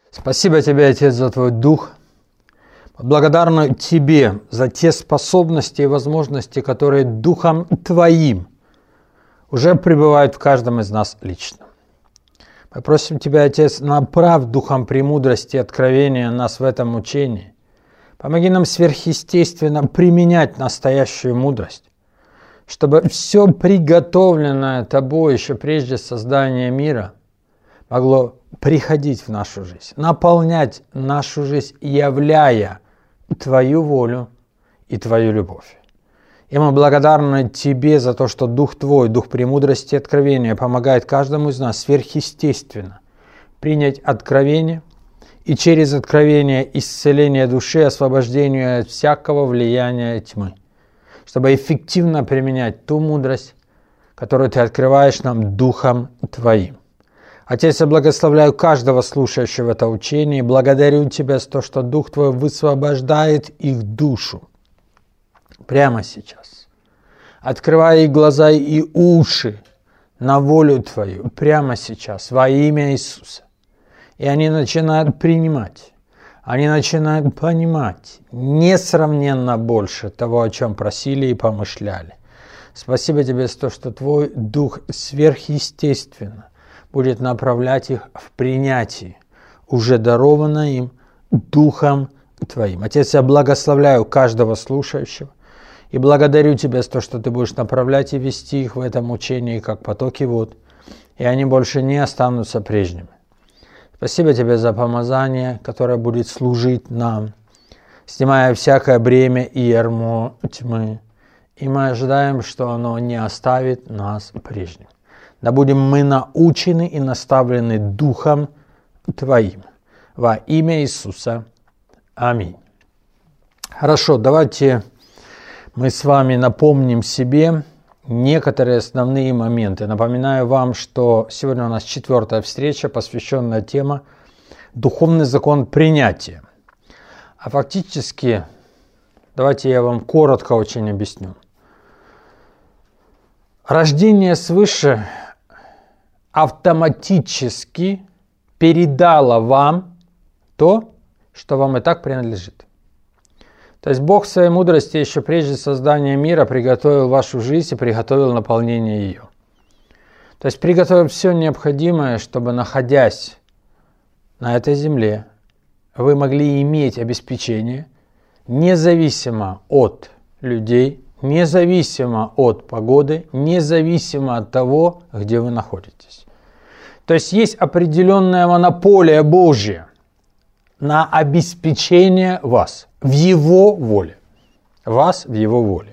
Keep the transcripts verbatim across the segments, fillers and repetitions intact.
Спасибо Тебе, Отец, за Твой Дух. Благодарна Тебе за те способности и возможности, которые Духом Твоим уже пребывают в каждом из нас лично. Мы просим Тебя, Отец, направь Духом премудрости и откровения нас в этом учении. Помоги нам сверхъестественно применять настоящую мудрость, чтобы все приготовленное Тобой еще прежде создания мира могло приходить в нашу жизнь, наполнять нашу жизнь, являя Твою волю и Твою любовь. И мы благодарны Тебе за то, что Дух Твой, Дух премудрости и откровения помогает каждому из нас сверхъестественно принять откровение и через откровение исцеление души, освобождение от всякого влияния тьмы, чтобы эффективно применять ту мудрость, которую Ты открываешь нам Духом Твоим. Отец, я благословляю каждого слушающего это учение и благодарю Тебя за то, что Дух Твой высвобождает их душу прямо сейчас, открывая их глаза и уши на волю Твою прямо сейчас во имя Иисуса. И они начинают принимать, они начинают понимать несравненно больше того, о чем просили и помышляли. Спасибо Тебе за то, что Твой Дух сверхъестественно будет направлять их в принятии, уже дарованное им Духом Твоим. Отец, я благословляю каждого слушающего и благодарю Тебя за то, что Ты будешь направлять и вести их в этом учении, как потоки вод, и они больше не останутся прежними. Спасибо Тебе за помазание, которое будет служить нам, снимая всякое бремя и ярмо тьмы, и мы ожидаем, что оно не оставит нас прежним. Да будем мы научены и наставлены Духом Твоим. Во имя Иисуса. Аминь. Хорошо, давайте мы с вами напомним себе некоторые основные моменты. Напоминаю вам, что сегодня у нас четвертая встреча, посвященная теме «Духовный закон принятия». А фактически, давайте я вам коротко очень объясню. Рождение свыше автоматически передало вам то, что вам и так принадлежит. То есть Бог в своей мудрости еще прежде создания мира приготовил вашу жизнь и приготовил наполнение ее. То есть приготовил все необходимое, чтобы, находясь на этой земле, вы могли иметь обеспечение независимо от людей, независимо от погоды, независимо от того, где вы находитесь. То есть есть определенная монополия Божья на обеспечение вас в Его воле. Вас в Его воле.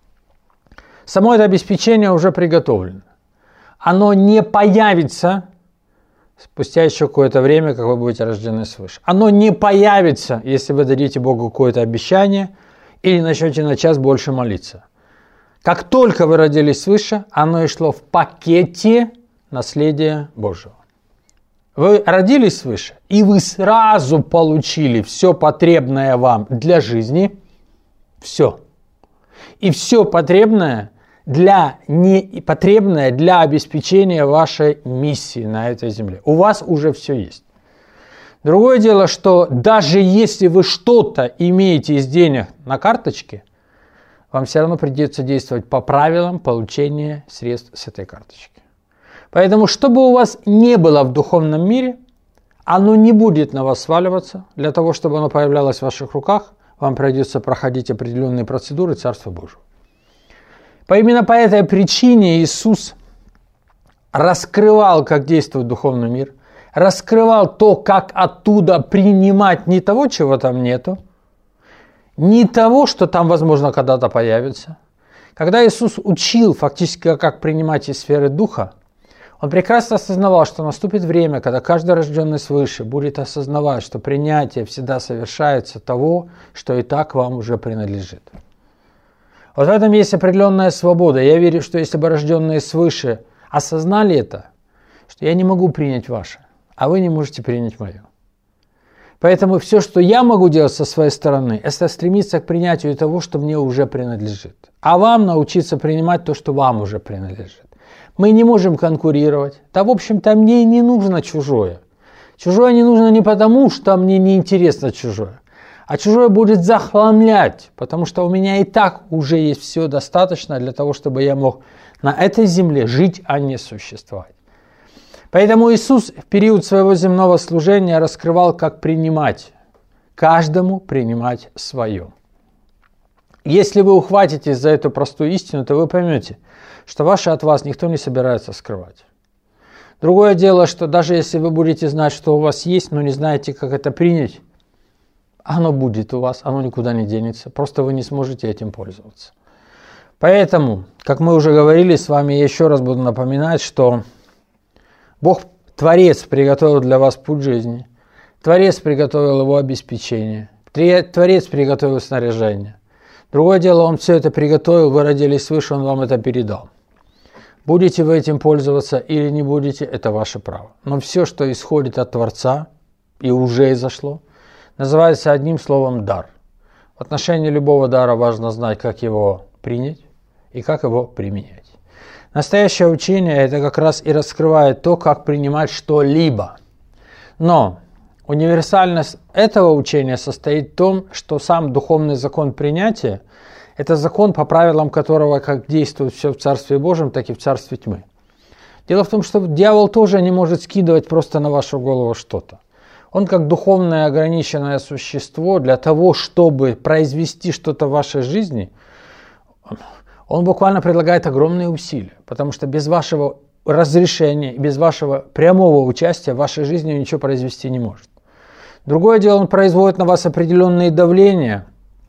Само это обеспечение уже приготовлено. Оно не появится спустя еще какое-то время, как вы будете рождены свыше. Оно не появится, если вы дадите Богу какое-то обещание или начнете на час больше молиться. Как только вы родились свыше, оно и шло в пакете наследия Божьего. Вы родились свыше, и вы сразу получили все потребное вам для жизни, все. И все потребное для, не, потребное для обеспечения вашей миссии на этой земле. У вас уже все есть. Другое дело, что даже если вы что-то имеете из денег на карточке, вам все равно придется действовать по правилам получения средств с этой карточки. Поэтому, что бы у вас не было в духовном мире, оно не будет на вас сваливаться. Для того, чтобы оно появлялось в ваших руках, вам придется проходить определенные процедуры Царства Божьего. Именно по этой причине Иисус раскрывал, как действует духовный мир, раскрывал то, как оттуда принимать не того, чего там нету, не того, что там, возможно, когда-то появится. Когда Иисус учил фактически, как принимать из сферы Духа, Он прекрасно осознавал, что наступит время, когда каждый рожденный свыше будет осознавать, что принятие всегда совершается того, что и так вам уже принадлежит. Вот в этом есть определенная свобода. Я верю, что если бы рожденные свыше осознали это, что я не могу принять ваше, а вы не можете принять мое. Поэтому все, что я могу делать со своей стороны, это стремиться к принятию того, что мне уже принадлежит. А вам научиться принимать то, что вам уже принадлежит. Мы не можем конкурировать. Да, в общем-то, мне и не нужно чужое. Чужое не нужно не потому, что мне не интересно чужое, а чужое будет захламлять, потому что у меня и так уже есть все достаточно для того, чтобы я мог на этой земле жить, а не существовать. Поэтому Иисус в период своего земного служения раскрывал, как принимать, каждому принимать свое. Если вы ухватитесь за эту простую истину, то вы поймете, что ваше от вас никто не собирается скрывать. Другое дело, что даже если вы будете знать, что у вас есть, но не знаете, как это принять, оно будет у вас, оно никуда не денется, просто вы не сможете этим пользоваться. Поэтому, как мы уже говорили с вами, я еще раз буду напоминать, что Бог, Творец, приготовил для вас путь жизни, Творец приготовил его обеспечение, Творец приготовил снаряжение. Другое дело, Он все это приготовил, вы родились свыше, Он вам это передал. Будете вы этим пользоваться или не будете, это ваше право. Но все, что исходит от Творца, и уже изошло, называется одним словом «дар». В отношении любого дара важно знать, как его принять и как его применять. Настоящее учение это как раз и раскрывает то, как принимать что-либо. Но универсальность этого учения состоит в том, что сам духовный закон принятия – это закон, по правилам которого как действует все в Царстве Божьем, так и в Царстве тьмы. Дело в том, что дьявол тоже не может скидывать просто на вашу голову что-то. Он как духовное ограниченное существо для того, чтобы произвести что-то в вашей жизни, он буквально предлагает огромные усилия, потому что без вашего разрешения, без вашего прямого участия в вашей жизни ничего произвести не может. Другое дело, он производит на вас определенные давления,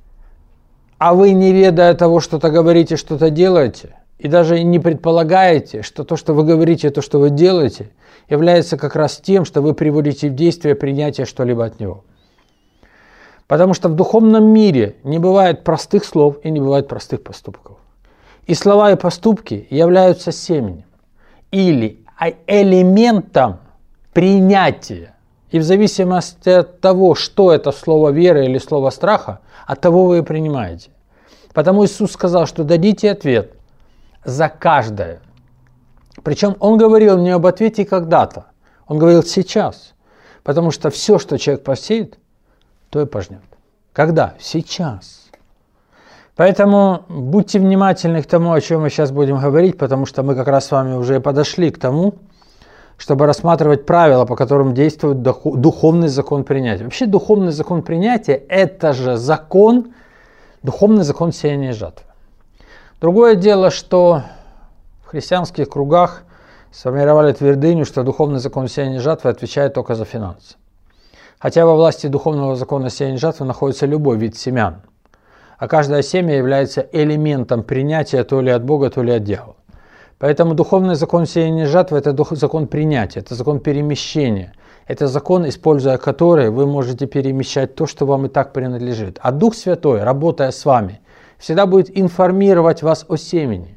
а вы, не ведая того, что-то говорите, что-то делаете, и даже не предполагаете, что то, что вы говорите, то, что вы делаете, является как раз тем, что вы приводите в действие принятие что-либо от него. Потому что в духовном мире не бывает простых слов и не бывает простых поступков. И слова и поступки являются семенем или элементом принятия. И в зависимости от того, что это слово веры или слово страха, от того вы и принимаете. Потому Иисус сказал, что дадите ответ за каждое. Причем Он говорил не об ответе когда-то, Он говорил сейчас. Потому что все, что человек посеет, то и пожнет. Когда? Сейчас. Поэтому будьте внимательны к тому, о чем мы сейчас будем говорить, потому что мы как раз с вами уже подошли к тому, чтобы рассматривать правила, по которым действует духовный закон принятия. Вообще духовный закон принятия – это же закон, духовный закон сеяния и жатвы. Другое дело, что в христианских кругах сформировали твердыню, что духовный закон сеяния и жатвы отвечает только за финансы. Хотя во власти духовного закона сеяния и жатвы находится любой вид семян. А каждое семя является элементом принятия то ли от Бога, то ли от дьявола. Поэтому духовный закон сеяния и жатвы – это закон принятия, это закон перемещения. Это закон, используя который вы можете перемещать то, что вам и так принадлежит. А Дух Святой, работая с вами, всегда будет информировать вас о семени,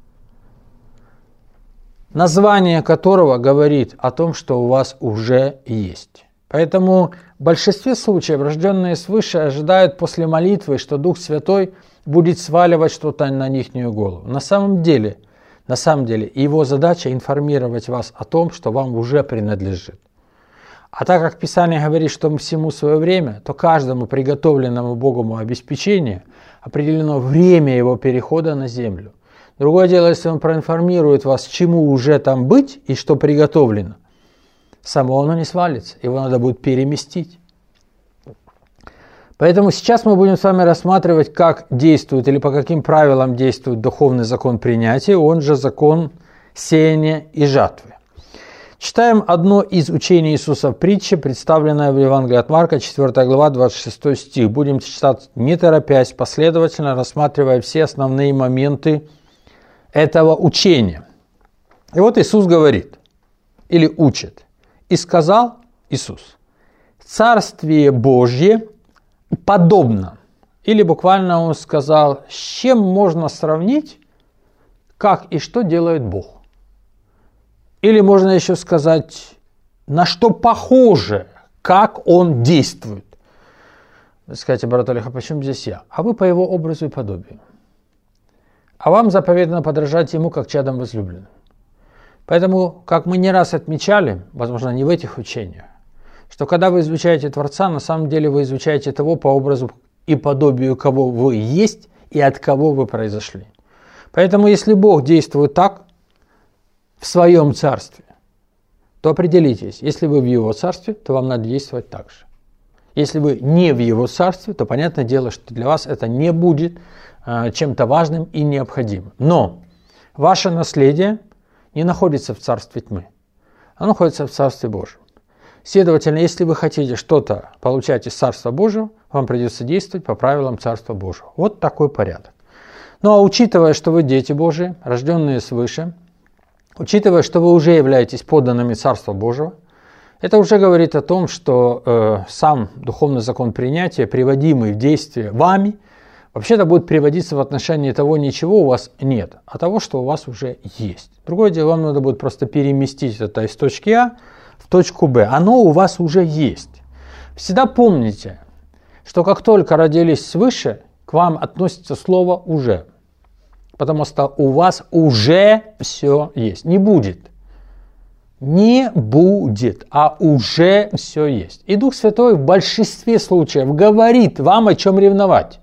название которого говорит о том, что у вас уже есть. Поэтому в большинстве случаев рожденные свыше ожидают после молитвы, что Дух Святой будет сваливать что-то на ихнюю голову. На самом деле, на самом деле, его задача информировать вас о том, что вам уже принадлежит. А так как Писание говорит, что всему свое время, то каждому приготовленному Богом обеспечению определено время его перехода на землю. Другое дело, если Он проинформирует вас, чему уже там быть и что приготовлено, само оно не свалится, его надо будет переместить. Поэтому сейчас мы будем с вами рассматривать, как действует или по каким правилам действует духовный закон принятия, он же закон сеяния и жатвы. Читаем одно из учений Иисуса в притче, представленное в Евангелии от Марка, четвёртая глава, двадцать шестой стих. Будем читать не торопясь, последовательно рассматривая все основные моменты этого учения. И вот Иисус говорит, или учит. И сказал Иисус: «Царствие Божье подобно». Или буквально Он сказал, с чем можно сравнить, как и что делает Бог. Или можно еще сказать, на что похоже, как Он действует. Вы скажете: брат Олег, а почему здесь я? А вы по Его образу и подобию. А вам заповедано подражать Ему, как чадом возлюбленным. Поэтому, как мы не раз отмечали, возможно, не в этих учениях, что когда вы изучаете Творца, на самом деле вы изучаете того по образу и подобию, кого вы есть и от кого вы произошли. Поэтому если Бог действует так в своем царстве, то определитесь, если вы в Его царстве, то вам надо действовать так же. Если вы не в Его царстве, то понятное дело, что для вас это не будет э, чем-то важным и необходимым. Но ваше наследие не находится в царстве тьмы, оно находится в царстве Божьем. Следовательно, если вы хотите что-то получать из Царства Божьего, вам придется действовать по правилам Царства Божьего. Вот такой порядок. Ну а учитывая, что вы дети Божии, рожденные свыше, учитывая, что вы уже являетесь подданными Царства Божьего, это уже говорит о том, что э, сам духовный закон принятия, приводимый в действие вами, вообще-то будет приводиться в отношении того, ничего у вас нет, а того, что у вас уже есть. Другое дело, вам надо будет просто переместить это из точки А в точку Б. Оно у вас уже есть. Всегда помните, что как только родились свыше, к вам относится слово «уже». Потому что у вас уже все есть. Не будет. Не будет, а уже все есть. И Дух Святой в большинстве случаев говорит вам, о чем ревновать.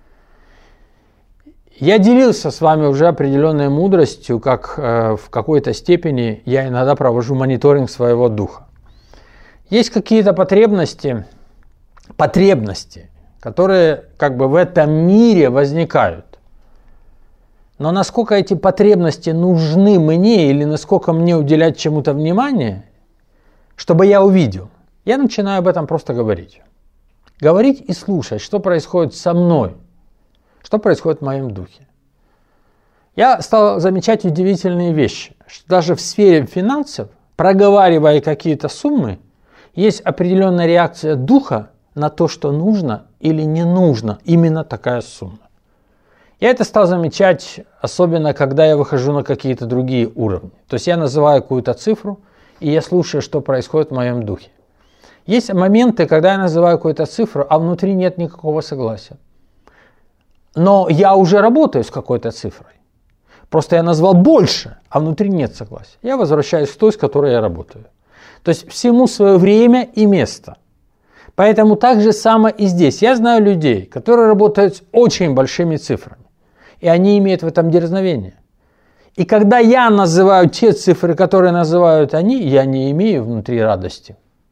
Я делился с вами уже определенной мудростью, как э, в какой-то степени я иногда провожу мониторинг своего духа. Есть какие-то потребности, потребности, которые как бы в этом мире возникают. Но насколько эти потребности нужны мне или насколько мне уделять чему-то внимание, чтобы я увидел, я начинаю об этом просто говорить. Говорить и слушать, что происходит со мной, что происходит в моем духе. Я стал замечать удивительные вещи, что даже в сфере финансов, проговаривая какие-то суммы, есть определенная реакция духа на то, что нужно или не нужно именно такая сумма. Я это стал замечать, особенно когда я выхожу на какие-то другие уровни. То есть я называю какую-то цифру, и я слушаю, что происходит в моем духе. Есть моменты, когда я называю какую-то цифру, а внутри нет никакого согласия. Но я уже работаю с какой-то цифрой. Просто я назвал больше, а внутри нет согласия. Я возвращаюсь к той, с которой я работаю. То есть всему свое время и место. Поэтому так же самое и здесь. Я знаю людей, которые работают с очень большими цифрами. И они имеют в этом дерзновение. И когда я называю те цифры, которые называют они, я не имею внутри радости.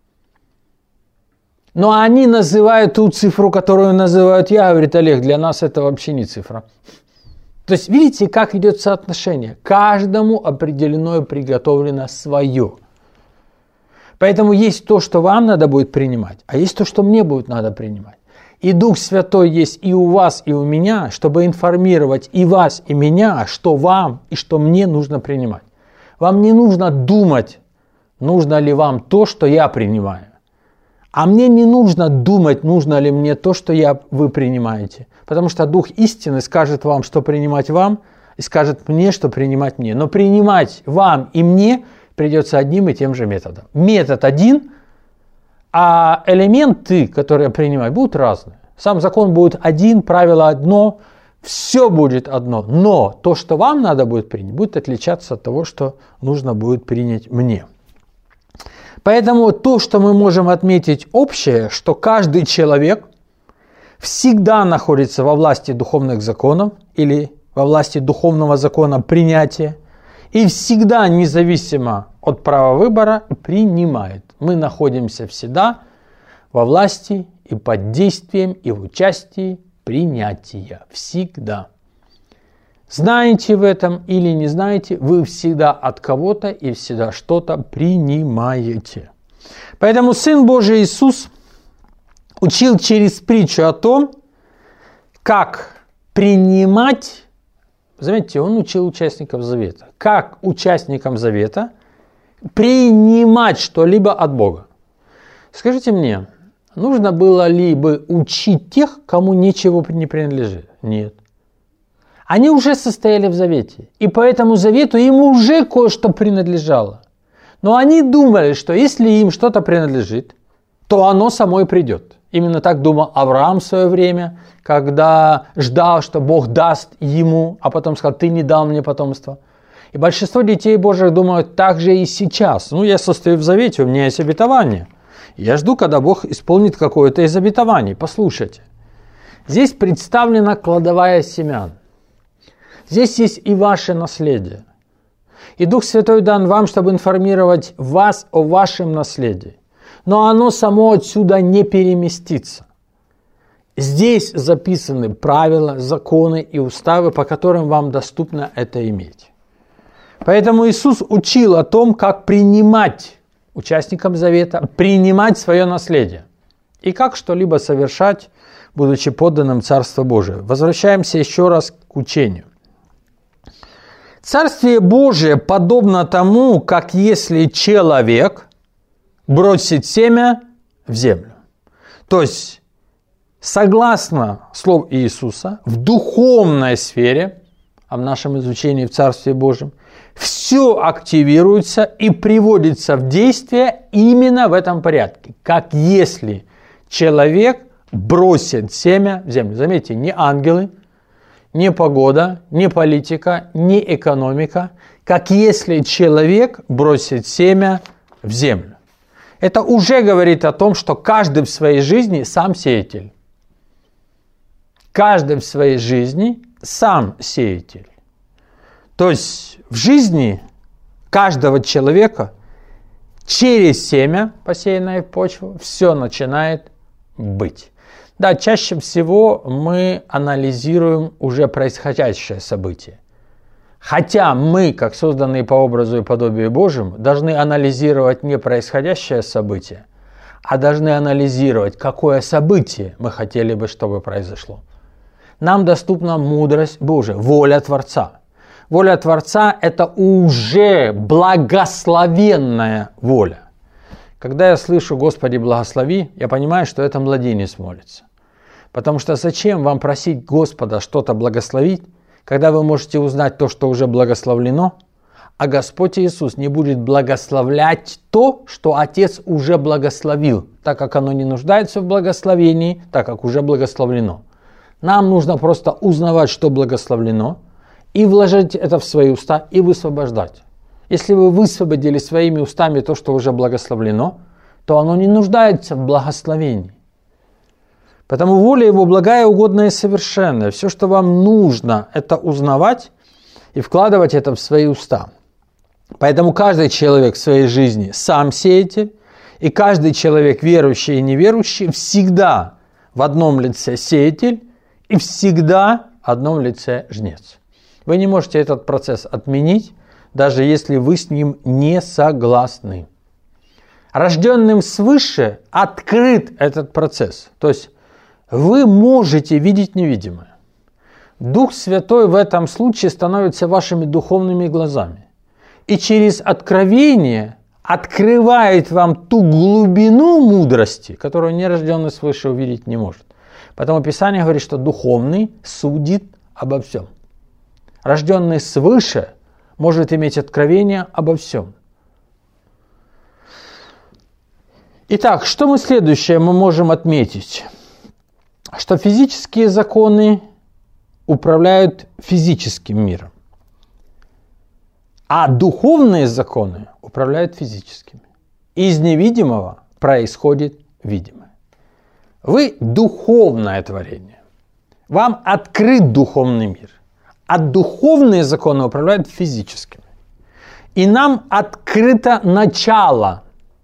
Но они называют ту цифру, которую называют я, говорит Олег, для нас это вообще не цифра. То есть видите, как идет соотношение. Каждому определено и приготовлено свое. Поэтому есть то, что вам надо будет принимать, а есть то, что мне будет надо принимать. И Дух Святой есть и у вас, и у меня, чтобы информировать и вас, и меня, что вам и что мне нужно принимать. Вам не нужно думать, нужно ли вам то, что я принимаю. А мне не нужно думать, нужно ли мне то, что я, вы принимаете. Потому что Дух истины скажет вам, что принимать вам, и скажет мне, что принимать мне. Но принимать вам и мне придется одним и тем же методом. Метод один, а элементы, которые принимать, будут разные. Сам закон будет один, правило одно, все будет одно. Но то, что вам надо будет принять, будет отличаться от того, что нужно будет принять мне. Поэтому то, что мы можем отметить общее, что каждый человек всегда находится во власти духовных законов или во власти духовного закона принятия, и всегда, независимо от права выбора, принимает. Мы находимся всегда во власти и под действием, и в участии принятия. Всегда. Знаете в этом или не знаете, вы всегда от кого-то и всегда что-то принимаете. Поэтому Сын Божий Иисус учил через притчу о том, как принимать. Заметьте, он учил участников Завета. Как участникам Завета принимать что-либо от Бога. Скажите мне, нужно было ли бы учить тех, кому ничего не принадлежит? Нет. Они уже состояли в Завете. И по этому Завету им уже кое-что принадлежало. Но они думали, что если им что-то принадлежит, то оно само и придет. Именно так думал Авраам в свое время, когда ждал, что Бог даст ему, а потом сказал, ты не дал мне потомство. И большинство детей Божьих думают так же и сейчас. Ну, я состою в завете, у меня есть обетование. Я жду, когда Бог исполнит какое-то из обетований. Послушайте. Здесь представлена кладовая семян. Здесь есть и ваше наследие. И Дух Святой дан вам, чтобы информировать вас о вашем наследии. Но оно само отсюда не переместится. Здесь записаны правила, законы и уставы, по которым вам доступно это иметь. Поэтому Иисус учил о том, как принимать участникам завета, принимать свое наследие. И как что-либо совершать, будучи подданным Царства Божия. Возвращаемся еще раз к учению. Царствие Божие подобно тому, как если человек бросит семя в землю. То есть, согласно слову Иисуса, в духовной сфере, а в нашем изучении в Царстве Божьем, все активируется и приводится в действие именно в этом порядке. Как если человек бросит семя в землю. Заметьте, не ангелы, не погода, не политика, не экономика. Как если человек бросит семя в землю. Это уже говорит о том, что каждый в своей жизни сам сеятель. Каждый в своей жизни сам сеятель. То есть в жизни каждого человека через семя, посеянное в почву, все начинает быть. Да, чаще всего мы анализируем уже происходящее событие. Хотя мы, как созданные по образу и подобию Божьему, должны анализировать не происходящее событие, а должны анализировать, какое событие мы хотели бы, чтобы произошло. Нам доступна мудрость Божия, воля Творца. Воля Творца – это уже благословенная воля. Когда я слышу «Господи, благослови», я понимаю, что это младенец молится. Потому что зачем вам просить Господа что-то благословить, когда вы можете узнать то, что уже благословлено, а Господь Иисус не будет благословлять то, что Отец уже благословил, так как оно не нуждается в благословении, так как уже благословлено. Нам нужно просто узнавать, что благословлено, и вложить это в свои уста, и высвобождать. Если вы высвободили своими устами то, что уже благословлено, то оно не нуждается в благословении. Потому воля Его благая, угодная и совершенная. Все, что вам нужно, это узнавать и вкладывать это в свои уста. Поэтому каждый человек в своей жизни сам сеятель, и каждый человек, верующий и неверующий, всегда в одном лице сеятель и всегда в одном лице жнец. Вы не можете этот процесс отменить, даже если вы с ним не согласны. Рожденным свыше открыт этот процесс. То есть вы можете видеть невидимое. Дух Святой в этом случае становится вашими духовными глазами. И через откровение открывает вам ту глубину мудрости, которую нерожденный свыше увидеть не может. Поэтому Писание говорит, что духовный судит обо всем. Рожденный свыше может иметь откровение обо всем. Итак, что мы следующее мы можем отметить? Что физические законы управляют физическим миром, а духовные законы управляют физическими. Из невидимого происходит видимое. Вы духовное творение. Вам открыт духовный мир. А духовные законы управляют физическими. И нам открыто начало.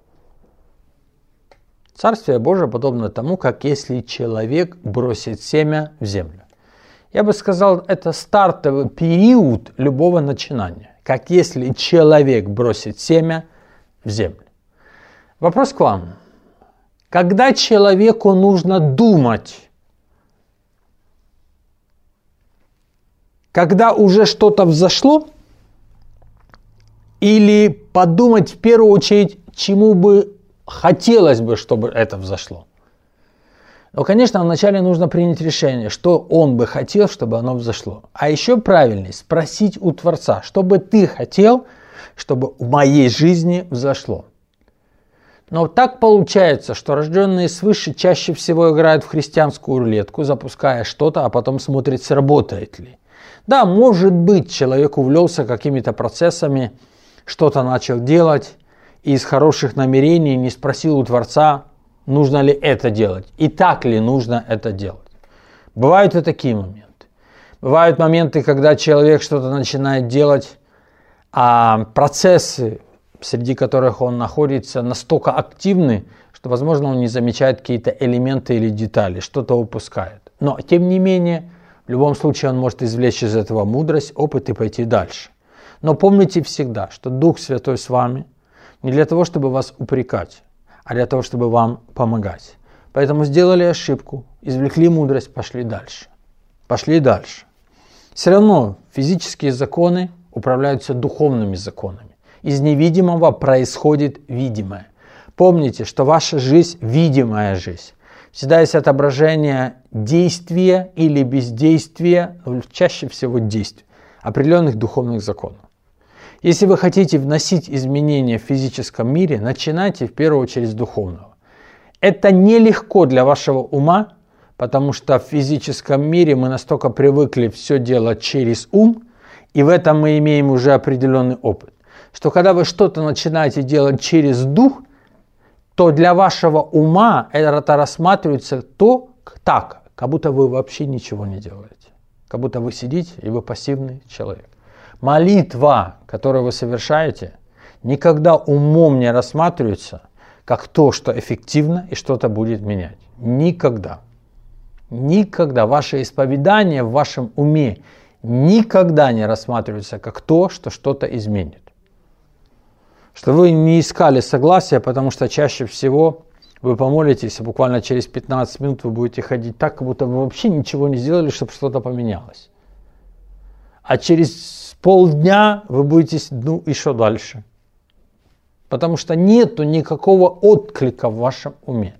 Царствие Божие подобно тому, как если человек бросит семя в землю. Я бы сказал, это стартовый период любого начинания. Как если человек бросит семя в землю. Вопрос к вам. Когда человеку нужно думать, когда уже что-то взошло, или подумать в первую очередь, чему бы хотелось бы, чтобы это взошло. Но, конечно, вначале нужно принять решение, что он бы хотел, чтобы оно взошло. А еще правильнее спросить у Творца, что бы ты хотел, чтобы в моей жизни взошло. Но так получается, что рожденные свыше чаще всего играют в христианскую рулетку, запуская что-то, а потом смотрят, сработает ли. Да, может быть, человек увлекся какими-то процессами, что-то начал делать, и из хороших намерений не спросил у Творца, нужно ли это делать, и так ли нужно это делать. Бывают и такие моменты. Бывают моменты, когда человек что-то начинает делать, а процессы, среди которых он находится, настолько активны, что, возможно, он не замечает какие-то элементы или детали, что-то упускает. Но, тем не менее, в любом случае он может извлечь из этого мудрость, опыт и пойти дальше. Но помните всегда, что Дух Святой с вами не для того, чтобы вас упрекать, а для того, чтобы вам помогать. Поэтому сделали ошибку, извлекли мудрость, пошли дальше. Пошли дальше. Все равно физические законы управляются духовными законами. Из невидимого происходит видимое. Помните, что ваша жизнь – видимая жизнь. Всегда есть отображение действия или бездействия, но чаще всего действий, определенных духовных законов. Если вы хотите вносить изменения в физическом мире, начинайте в первую очередь с духовного. Это нелегко для вашего ума, потому что в физическом мире мы настолько привыкли все делать через ум, и в этом мы имеем уже определенный опыт, что когда вы что-то начинаете делать через дух, то для вашего ума это рассматривается то так, как будто вы вообще ничего не делаете. Как будто вы сидите и вы пассивный человек. Молитва, которую вы совершаете, никогда умом не рассматривается как то, что эффективно и что-то будет менять. Никогда. Никогда. Ваше исповедание в вашем уме никогда не рассматривается как то, что что-то изменит. Что вы не искали согласия, потому что чаще всего вы помолитесь, и буквально через пятнадцать минут вы будете ходить так, как будто вы вообще ничего не сделали, чтобы что-то поменялось. А через полдня вы будете, ну, еще дальше. Потому что нету никакого отклика в вашем уме.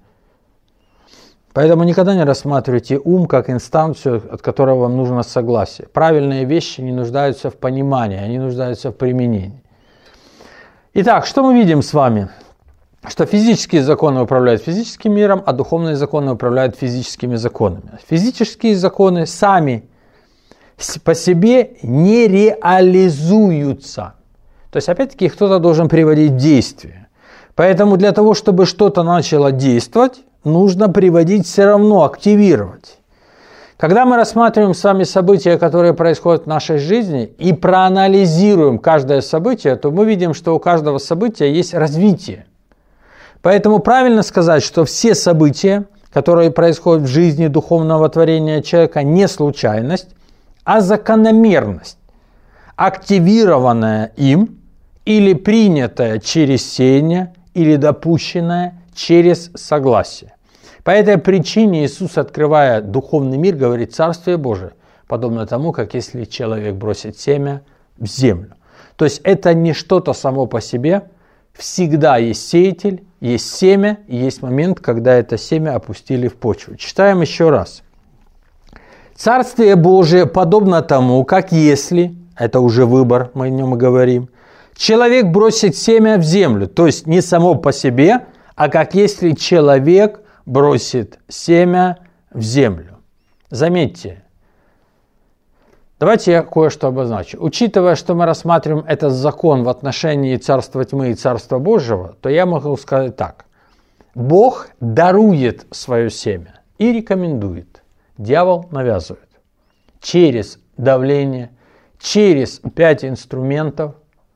Поэтому никогда не рассматривайте ум как инстанцию, от которой вам нужно согласие. Правильные вещи не нуждаются в понимании, они нуждаются в применении. Итак, что мы видим с вами? Что физические законы управляют физическим миром, а духовные законы управляют физическими законами. Физические законы сами по себе не реализуются. То есть, опять-таки, кто-то должен приводить в действие. Поэтому для того, чтобы что-то начало действовать, нужно приводить все равно, активировать. Когда мы рассматриваем с вами события, которые происходят в нашей жизни, и проанализируем каждое событие, то мы видим, что у каждого события есть развитие. Поэтому правильно сказать, что все события, которые происходят в жизни духовного творения человека, не случайность, а закономерность, активированная им или принятая через сеяние, или допущенная через согласие. По этой причине Иисус, открывая духовный мир, говорит: Царствие Божие подобно тому, как если человек бросит семя в землю. То есть это не что-то само по себе. Всегда есть сеятель, есть семя, и есть момент, когда это семя опустили в почву. Читаем еще раз. Царствие Божие подобно тому, как если, это уже выбор, мы о нем и говорим, человек бросит семя в землю. То есть не само по себе, а как если человек бросит семя в землю. Заметьте, давайте я кое-что обозначу. Учитывая, что мы рассматриваем этот закон в отношении Царства Тьмы и Царства Божьего, то я могу сказать так. Бог дарует свое семя и рекомендует. Дьявол навязывает. Через давление, через пять инструментов.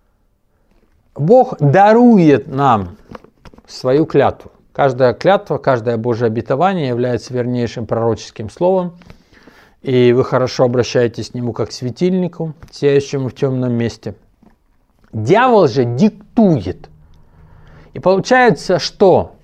Бог дарует нам свою клятву. Каждая клятва, каждое Божье обетование является вернейшим пророческим словом, и вы хорошо обращаетесь к нему как к светильнику, сияющему в темном месте. Дьявол же диктует. И получается, что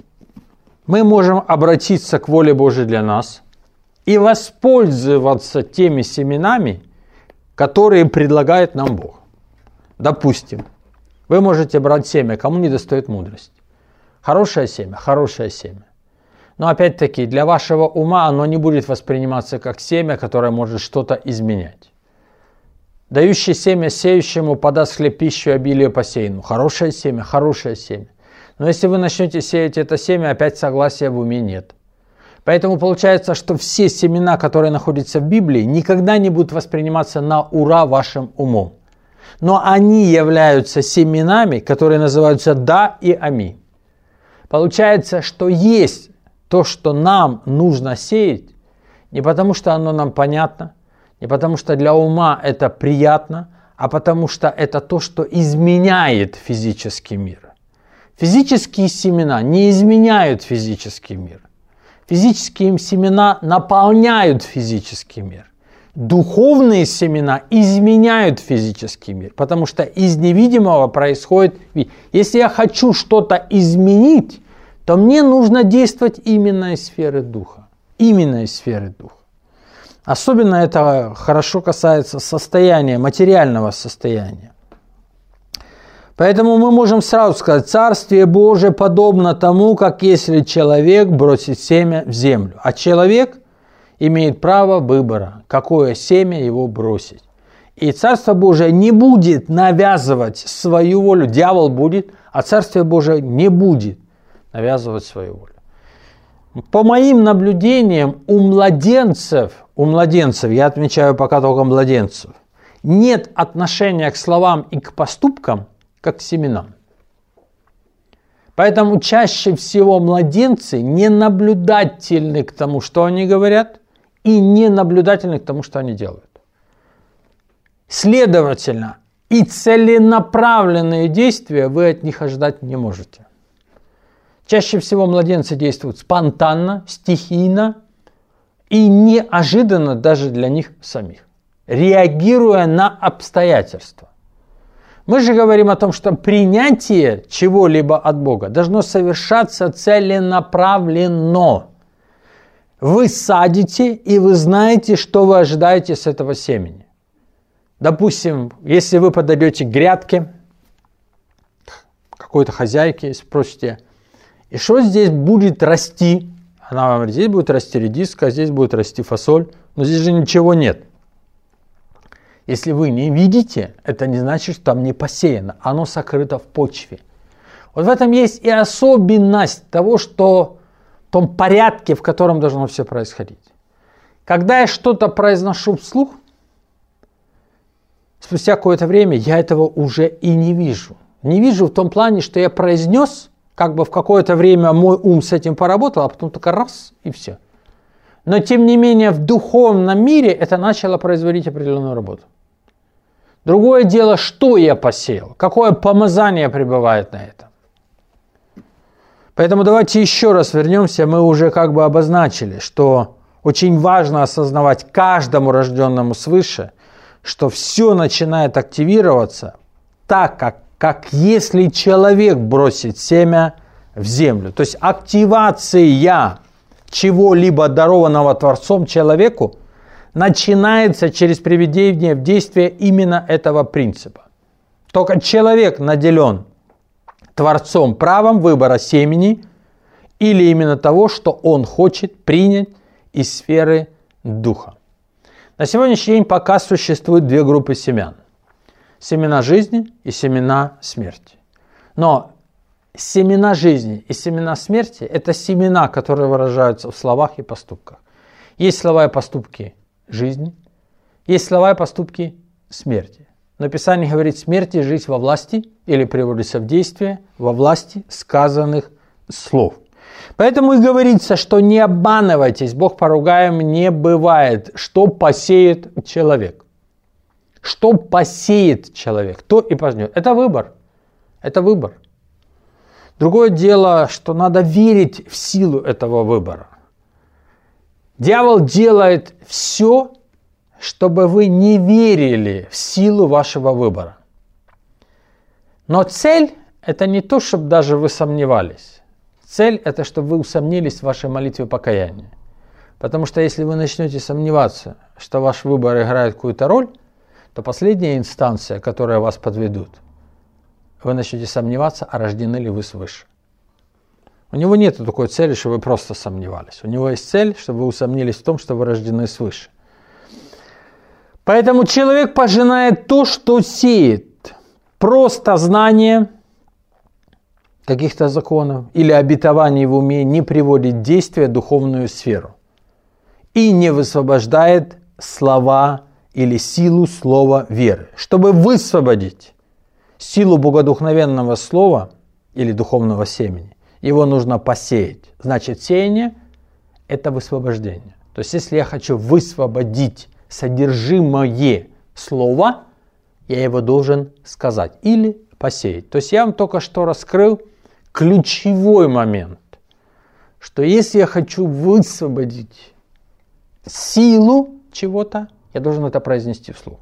мы можем обратиться к воле Божьей для нас и воспользоваться теми семенами, которые предлагает нам Бог. Допустим, вы можете брать семя, кому не достает мудрость. Хорошее семя, хорошее семя. Но опять-таки для вашего ума оно не будет восприниматься как семя, которое может что-то изменять. Дающий семя сеющему подаст хлеб, пищу, обилие посеяну. Хорошее семя, хорошее семя. Но если вы начнете сеять это семя, опять согласия в уме нет. Поэтому получается, что все семена, которые находятся в Библии, никогда не будут восприниматься на ура вашим умом. Но они являются семенами, которые называются «да» и «аминь». Получается, что есть то, что нам нужно сеять, не потому что оно нам понятно, не потому что для ума это приятно, а потому что это то, что изменяет физический мир. Физические семена не изменяют физический мир. Физические семена наполняют физический мир. Духовные семена изменяют физический мир, потому что из невидимого происходит... Если я хочу что-то изменить, то мне нужно действовать именно из сферы духа. Именно из сферы духа. Особенно это хорошо касается состояния, материального состояния. Поэтому мы можем сразу сказать, Царствие Божие подобно тому, как если человек бросит семя в землю. А человек имеет право выбора, какое семя его бросить. И Царство Божие не будет навязывать свою волю. Дьявол будет, а Царствие Божие не будет навязывать свою волю. По моим наблюдениям, у младенцев, у младенцев, я отмечаю пока только младенцев, нет отношения к словам и к поступкам, как к семенам. Поэтому чаще всего младенцы не наблюдательны к тому, что они говорят, и не наблюдательны к тому, что они делают. Следовательно, и целенаправленные действия вы от них ожидать не можете. Чаще всего младенцы действуют спонтанно, стихийно и неожиданно даже для них самих, реагируя на обстоятельства. Мы же говорим о том, что принятие чего-либо от Бога должно совершаться целенаправленно. Вы садите, и вы знаете, что вы ожидаете с этого семени. Допустим, если вы подойдете к грядке какой-то хозяйки и спросите, и что здесь будет расти? Она вам говорит, здесь будет расти редиска, здесь будет расти фасоль, но здесь же ничего нет. Если вы не видите, это не значит, что там не посеяно, оно сокрыто в почве. Вот в этом есть и особенность того, что в том порядке, в котором должно все происходить. Когда я что-то произношу вслух, спустя какое-то время я этого уже и не вижу. Не вижу в том плане, что я произнес, как бы в какое-то время мой ум с этим поработал, а потом только раз и все. Но тем не менее в духовном мире это начало производить определенную работу. Другое дело, что я посеял, какое помазание пребывает на этом. Поэтому давайте еще раз вернемся, мы уже как бы обозначили, что очень важно осознавать каждому рожденному свыше, что все начинает активироваться так, как, как если человек бросит семя в землю. То есть активация чего-либо дарованного Творцом человеку начинается через приведение в действие именно этого принципа. Только человек наделен Творцом правом выбора семени или именно того, что он хочет принять из сферы духа. На сегодняшний день пока существует две группы семян. Семена жизни и семена смерти. Но семена жизни и семена смерти – это семена, которые выражаются в словах и поступках. Есть слова и поступки жизни, есть слова и поступки смерти. Но Писание говорит, смерть и жизнь во власти, или приводится в действие, во власти сказанных слов. Поэтому и говорится, что не обманывайтесь, Бог поругаем не бывает, что посеет человек. Что посеет человек, то и пожнет. Это выбор. Это выбор. Другое дело, что надо верить в силу этого выбора. Дьявол делает все, чтобы вы не верили в силу вашего выбора. Но цель – это не то, чтобы даже вы сомневались. Цель – это чтобы вы усомнились в вашей молитве покаяния. Потому что если вы начнете сомневаться, что ваш выбор играет какую-то роль, то последняя инстанция, которая вас подведут, вы начнете сомневаться, а рождены ли вы свыше. У него нет такой цели, что вы просто сомневались. У него есть цель, чтобы вы усомнились в том, что вы рождены свыше. Поэтому человек пожинает то, что сеет. Просто знание каких-то законов или обетований в уме не приводит в действие духовную сферу и не высвобождает слова или силу слова веры. Чтобы высвободить силу богодухновенного слова или духовного семени, его нужно посеять. Значит, сеяние – это высвобождение. То есть, если я хочу высвободить содержимое слова, я его должен сказать или посеять. То есть, я вам только что раскрыл ключевой момент, что если я хочу высвободить силу чего-то, я должен это произнести вслух.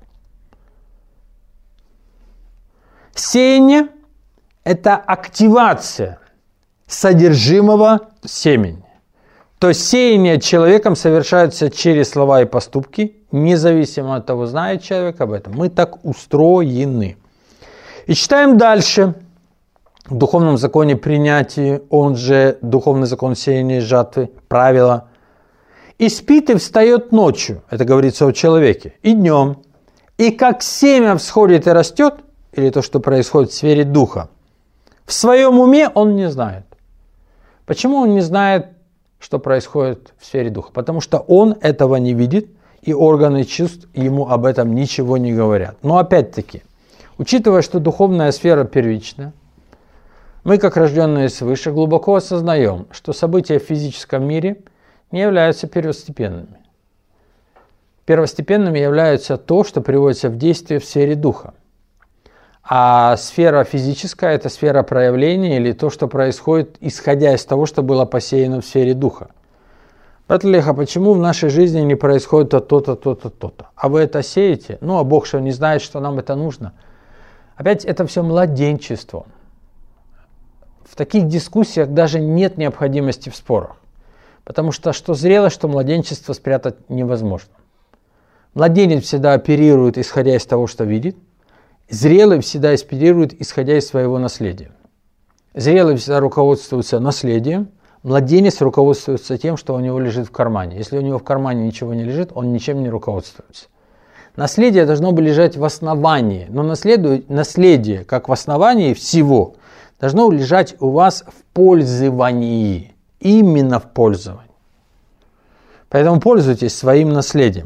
Сеяние – это активация содержимого семени. То есть сеяние человеком совершается через слова и поступки, независимо от того, знает человек об этом. Мы так устроены. И читаем дальше. В духовном законе принятия, он же духовный закон сеяния и жатвы, правило. И спит, и встает ночью, это говорится о человеке, и днем. И как семя всходит и растет, или то, что происходит в сфере духа, в своем уме он не знает. Почему он не знает, что происходит в сфере духа? Потому что он этого не видит, и органы чувств ему об этом ничего не говорят. Но опять-таки, учитывая, что духовная сфера первичная, мы, как рожденные свыше, глубоко осознаем, что события в физическом мире не являются первостепенными. Первостепенными являются то, что приводится в действие в сфере духа. А сфера физическая – это сфера проявления или то, что происходит, исходя из того, что было посеяно в сфере духа. Брат Леха, почему в нашей жизни не происходит то-то, то-то, то-то? А вы это сеете? Ну, а Бог что, не знает, что нам это нужно? Опять это все младенчество. В таких дискуссиях даже нет необходимости в спорах. Потому что что зрелость, что младенчество спрятать невозможно. Младенец всегда оперирует, исходя из того, что видит. Зрелый всегда оперирует, исходя из своего наследия. Зрелый всегда руководствуется наследием. Младенец руководствуется тем, что у него лежит в кармане. Если у него в кармане ничего не лежит, он ничем не руководствуется. Наследие должно бы лежать в основании. Но наследие, как в основании всего, должно лежать у вас в пользовании. Именно в пользовании. Поэтому пользуйтесь своим наследием.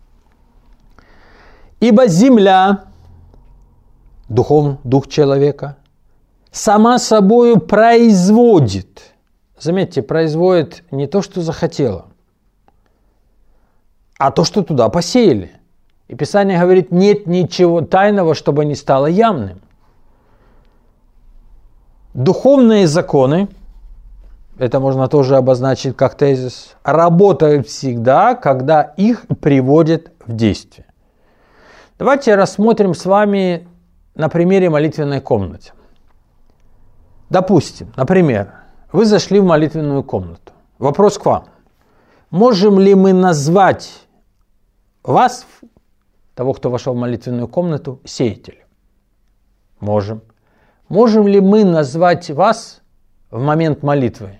Ибо земля, духов, дух человека, сама собою производит. Заметьте, производит не то, что захотела, а то, что туда посеяли. И Писание говорит, нет ничего тайного, чтобы не стало явным. Духовные законы, это можно тоже обозначить как тезис, работают всегда, когда их приводят в действие. Давайте рассмотрим с вами на примере молитвенной комнаты. Допустим, например, вы зашли в молитвенную комнату. Вопрос к вам. Можем ли мы назвать вас, того, кто вошел в молитвенную комнату, сеятелем? Можем. Можем ли мы назвать вас в момент молитвы?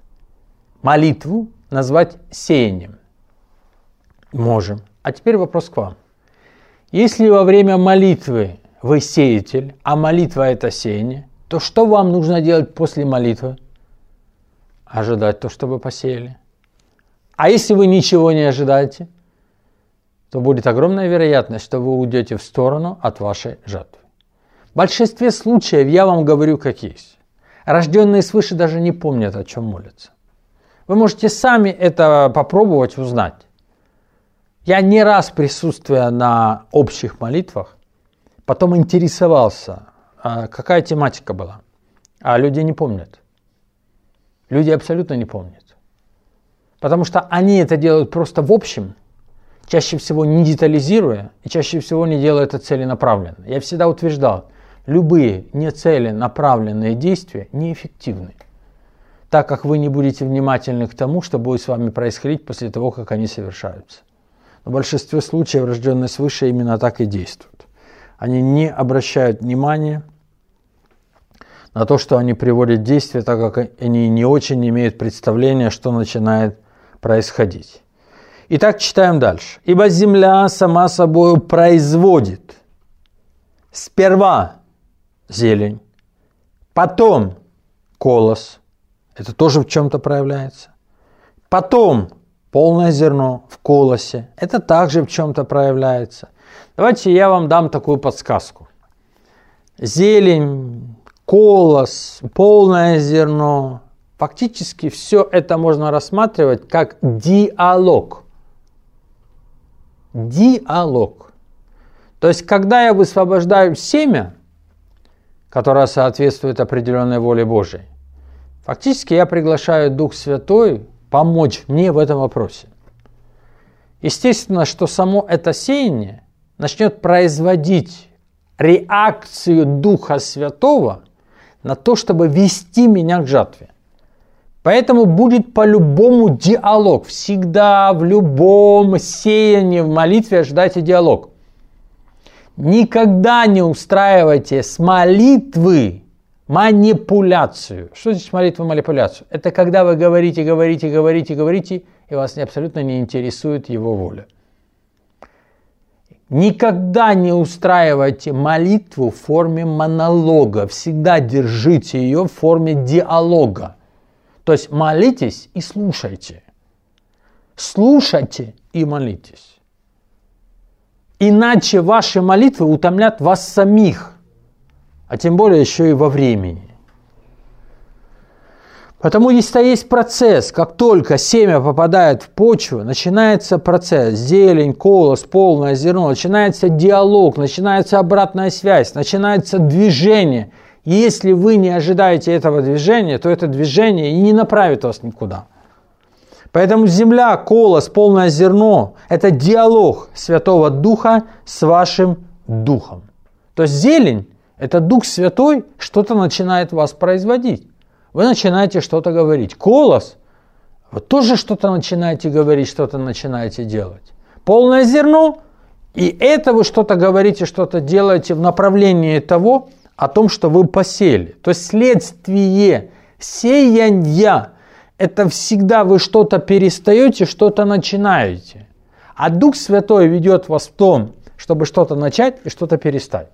Молитву назвать сеянием? Можем. А теперь вопрос к вам. Если во время молитвы вы сеятель, а молитва это сеяние, то что вам нужно делать после молитвы? Ожидать то, что вы посеяли. А если вы ничего не ожидаете, то будет огромная вероятность, что вы уйдете в сторону от вашей жатвы. В большинстве случаев я вам говорю как есть. Рожденные свыше даже не помнят, о чем молятся. Вы можете сами это попробовать узнать. Я не раз, присутствуя на общих молитвах, потом интересовался, какая тематика была. А люди не помнят. Люди абсолютно не помнят. Потому что они это делают просто в общем, чаще всего не детализируя, и чаще всего не делая это целенаправленно. Я всегда утверждал, любые нецеленаправленные действия неэффективны, так как вы не будете внимательны к тому, что будет с вами происходить после того, как они совершаются. Но в большинстве случаев рожденные свыше именно так и действуют. Они не обращают внимания на то, что они приводят в действие, так как они не очень имеют представления, что начинает происходить. Итак, читаем дальше. «Ибо земля сама собою производит сперва зелень, потом колос». Это тоже в чем-то проявляется. Потом полное зерно в колосе, это также в чем-то проявляется. Давайте я вам дам такую подсказку. Зелень, колос, полное зерно. Фактически все это можно рассматривать как диалог. Диалог. То есть, когда я высвобождаю семя, которое соответствует определенной воле Божией, фактически я приглашаю Дух Святой помочь мне в этом вопросе. Естественно, что само это сеяние начнет производить реакцию Духа Святого на то, чтобы вести меня к жатве. Поэтому будет по-любому диалог. Всегда в любом сеянии, в молитве ожидайте диалог. Никогда не устраивайте с молитвы манипуляцию. Что значит молитва манипуляцию? Это когда вы говорите, говорите, говорите, говорите, и вас абсолютно не интересует его воля. Никогда не устраивайте молитву в форме монолога. Всегда держите ее в форме диалога. То есть молитесь и слушайте. Слушайте и молитесь. Иначе ваши молитвы утомлят вас самих, а тем более еще и во времени. Потому что есть процесс. Как только семя попадает в почву, начинается процесс. Зелень, колос, полное зерно. Начинается диалог, начинается обратная связь, начинается движение. Если вы не ожидаете этого движения, то это движение и не направит вас никуда. Поэтому земля, колос, полное зерно – это диалог Святого Духа с вашим духом. То есть зелень – это Дух Святой что-то начинает вас производить. Вы начинаете что-то говорить. Колос – вы тоже что-то начинаете говорить, что-то начинаете делать. Полное зерно – и это вы что-то говорите, что-то делаете в направлении того, о том, что вы посеяли. То есть следствие сеяния – это всегда вы что-то перестаете, что-то начинаете. А Дух Святой ведет вас в том, чтобы что-то начать и что-то перестать.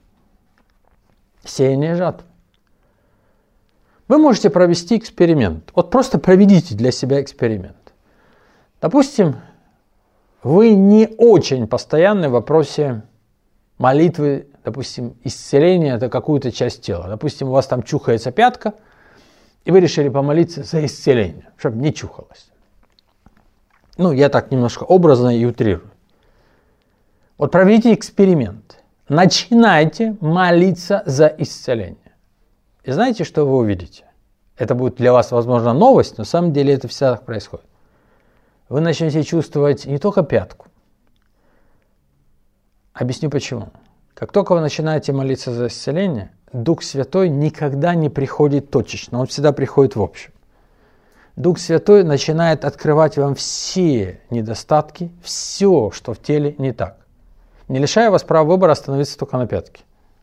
Сеяние жатвы. Вы можете провести эксперимент. Вот просто проведите для себя эксперимент. Допустим, вы не очень постоянны в вопросе молитвы, допустим, исцеления, это какую-то часть тела. Допустим, у вас там чухается пятка, и вы решили помолиться за исцеление, чтобы не чухалось. Ну, я так немножко образно и утрирую. Вот проведите эксперимент. Начинайте молиться за исцеление. И знаете, что вы увидите? Это будет для вас, возможно, новость, но на самом деле это всегда так происходит. Вы начнете чувствовать не только пятку. Объясню почему. Как только вы начинаете молиться за исцеление, Дух Святой никогда не приходит точечно, Он всегда приходит в общем. Дух Святой начинает открывать вам все недостатки, все, что в теле не так, не лишая вас права выбора остановиться только на пятке.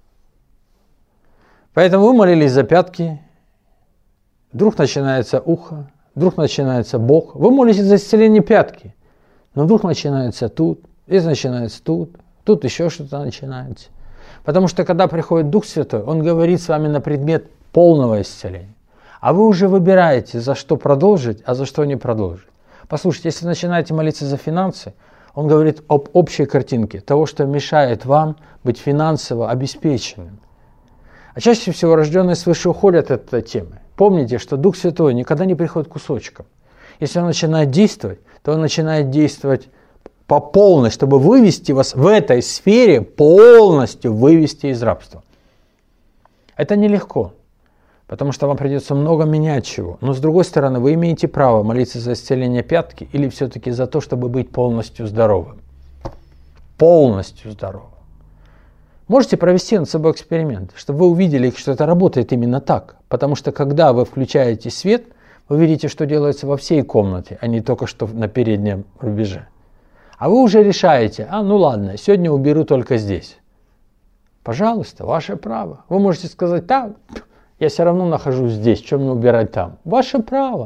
Поэтому вы молились за пятки, вдруг начинается ухо, вдруг начинается бок. Вы молитесь за исцеление пятки, но вдруг начинается тут, здесь начинается тут, тут еще что-то начинается. Потому что когда приходит Дух Святой, Он говорит с вами на предмет полного исцеления. А вы уже выбираете, за что продолжить, а за что не продолжить. Послушайте, если начинаете молиться за финансы, Он говорит об общей картинке того, что мешает вам быть финансово обеспеченным. А чаще всего рожденные свыше уходят от этой темы. Помните, что Дух Святой никогда не приходит кусочком. Если Он начинает действовать, то Он начинает действовать по полной, чтобы вывести вас в этой сфере, полностью вывести из рабства. Это нелегко, потому что вам придется много менять чего. Но с другой стороны, вы имеете право молиться за исцеление пятки или все-таки за то, чтобы быть полностью здоровым. Полностью здоровым. Можете провести над собой эксперимент, чтобы вы увидели, что это работает именно так. Потому что когда вы включаете свет, вы видите, что делается во всей комнате, а не только что на переднем рубеже. А вы уже решаете, а ну ладно, сегодня уберу только здесь. Пожалуйста, ваше право. Вы можете сказать, да, я все равно нахожусь здесь, что мне убирать там? Ваше право.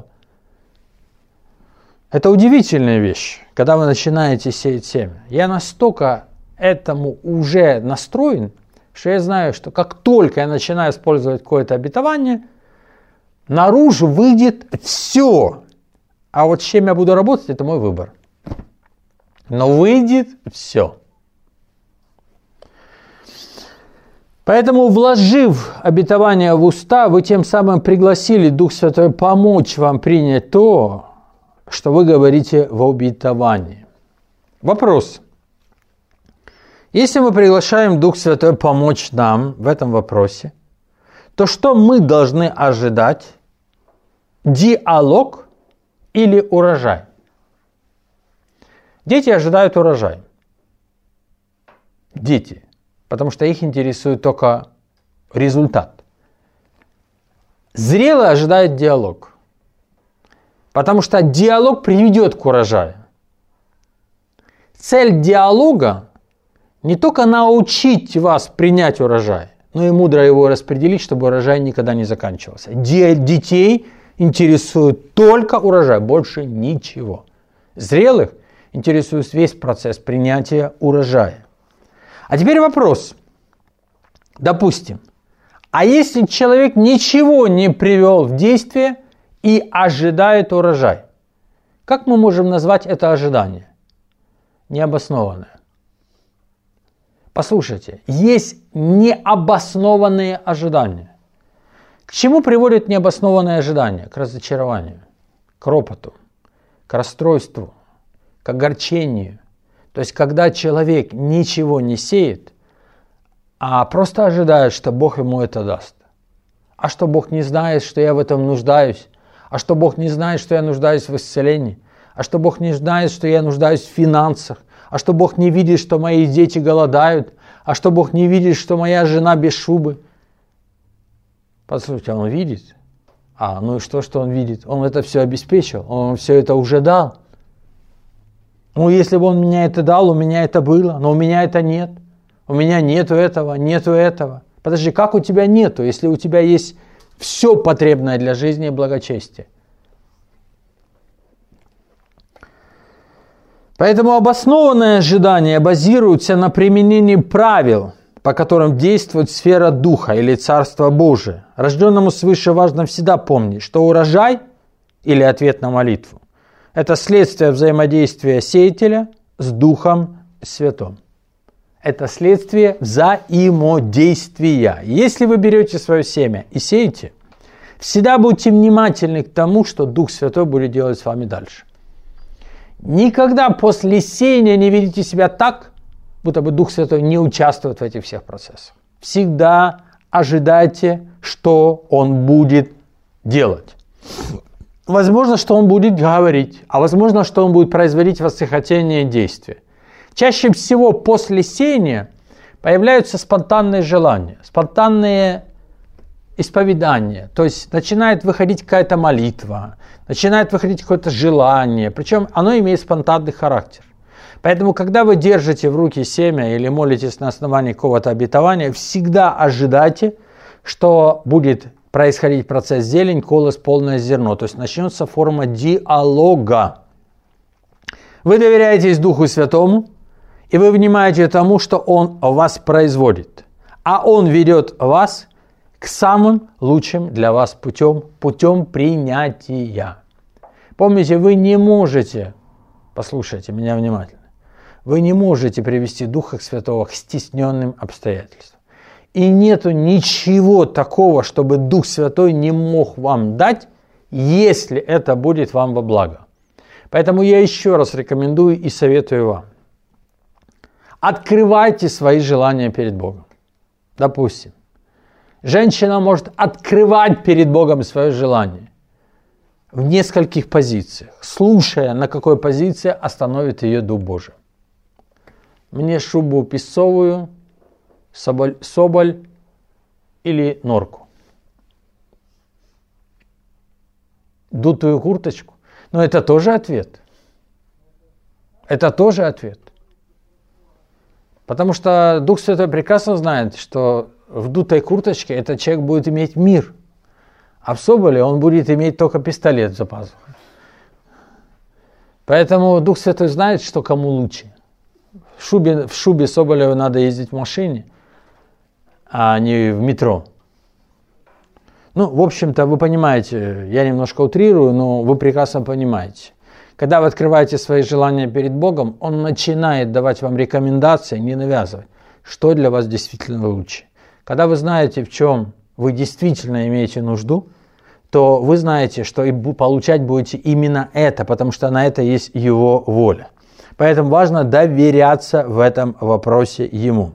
Это удивительная вещь, когда вы начинаете сеять семя. Я настолько этому уже настроен, что я знаю, что как только я начинаю использовать какое-то обетование, наружу выйдет все. А вот с чем я буду работать, это мой выбор. Но выйдет все. Поэтому, вложив обетование в уста, вы тем самым пригласили Дух Святой помочь вам принять то, что вы говорите в обетовании. Вопрос. Если мы приглашаем Дух Святой помочь нам в этом вопросе, то что мы должны ожидать? Диалог или урожай? Дети ожидают урожай. Дети. Потому что их интересует только результат. Зрелые ожидают диалог. Потому что диалог приведет к урожаю. Цель диалога не только научить вас принять урожай, но и мудро его распределить, чтобы урожай никогда не заканчивался. Детей интересует только урожай, больше ничего. Зрелых интересует весь процесс принятия урожая. А теперь вопрос. Допустим, а если человек ничего не привел в действие и ожидает урожай, как мы можем назвать это ожидание? Необоснованное. Послушайте, есть необоснованные ожидания. К чему приводит необоснованное ожидание? К разочарованию, к ропоту, к расстройству, к огорчению. То есть, когда человек ничего не сеет, а просто ожидает, что Бог ему это даст. А что Бог не знает, что я в этом нуждаюсь? А что Бог не знает, что я нуждаюсь в исцелении? А что Бог не знает, что я нуждаюсь в финансах? А что Бог не видит, что мои дети голодают? А что Бог не видит, что моя жена без шубы? Послушайте, Он видит. А, ну и что, что Он видит? Он это все обеспечил, Он все это уже дал. Ну, если бы Он мне это дал, у меня это было, но у меня это нет. У меня нету этого, нету этого. Подожди, как у тебя нету, если у тебя есть все потребное для жизни и благочестия? Поэтому обоснованное ожидание базируется на применении правил, по которым действует сфера Духа или Царство Божие. Рожденному свыше важно всегда помнить, что урожай или ответ на молитву – это следствие взаимодействия сеятеля с Духом Святым. Это следствие взаимодействия. Если вы берете свое семя и сеете, всегда будьте внимательны к тому, что Дух Святой будет делать с вами дальше. Никогда после сеяния не ведите себя так, будто бы Дух Святой не участвует в этих всех процессах. Всегда ожидайте, что Он будет делать. Возможно, что Он будет говорить, а возможно, что Он будет производить в вас хотение действия. Чаще всего после сеяния появляются спонтанные желания, спонтанные исповедания. То есть начинает выходить какая-то молитва, начинает выходить какое-то желание. Причем оно имеет спонтанный характер. Поэтому, когда вы держите в руки семя или молитесь на основании какого-то обетования, всегда ожидайте, что будет происходить процесс зелень, колос, полное зерно. То есть начнется форма диалога. Вы доверяетесь Духу Святому, и вы внимаете тому, что Он вас производит. А Он ведет вас к самым лучшим для вас путем, путем принятия. Помните, вы не можете, послушайте меня внимательно, вы не можете привести Духа Святого к стесненным обстоятельствам. И нету ничего такого, чтобы Дух Святой не мог вам дать, если это будет вам во благо. Поэтому я еще раз рекомендую и советую вам. Открывайте свои желания перед Богом. Допустим, женщина может открывать перед Богом свое желание в нескольких позициях, слушая, на какой позиции остановит ее Дух Божий. Мне шубу песцовую, соболь, соболь или норку. Дутую курточку. Но это тоже ответ. Это тоже ответ. Потому что Дух Святой прекрасно знает, что в дутой курточке этот человек будет иметь мир. А в соболе он будет иметь только пистолет за пазухой. Поэтому Дух Святой знает, что кому лучше. В шубе, в шубе соболевой надо ездить в машине, а не в метро. Ну, в общем-то, вы понимаете, я немножко утрирую, но вы прекрасно понимаете. Когда вы открываете свои желания перед Богом, Он начинает давать вам рекомендации, не навязывать, что для вас действительно лучше. Когда вы знаете, в чем вы действительно имеете нужду, то вы знаете, что и получать будете именно это, потому что на это есть Его воля. Поэтому важно доверяться в этом вопросе Ему.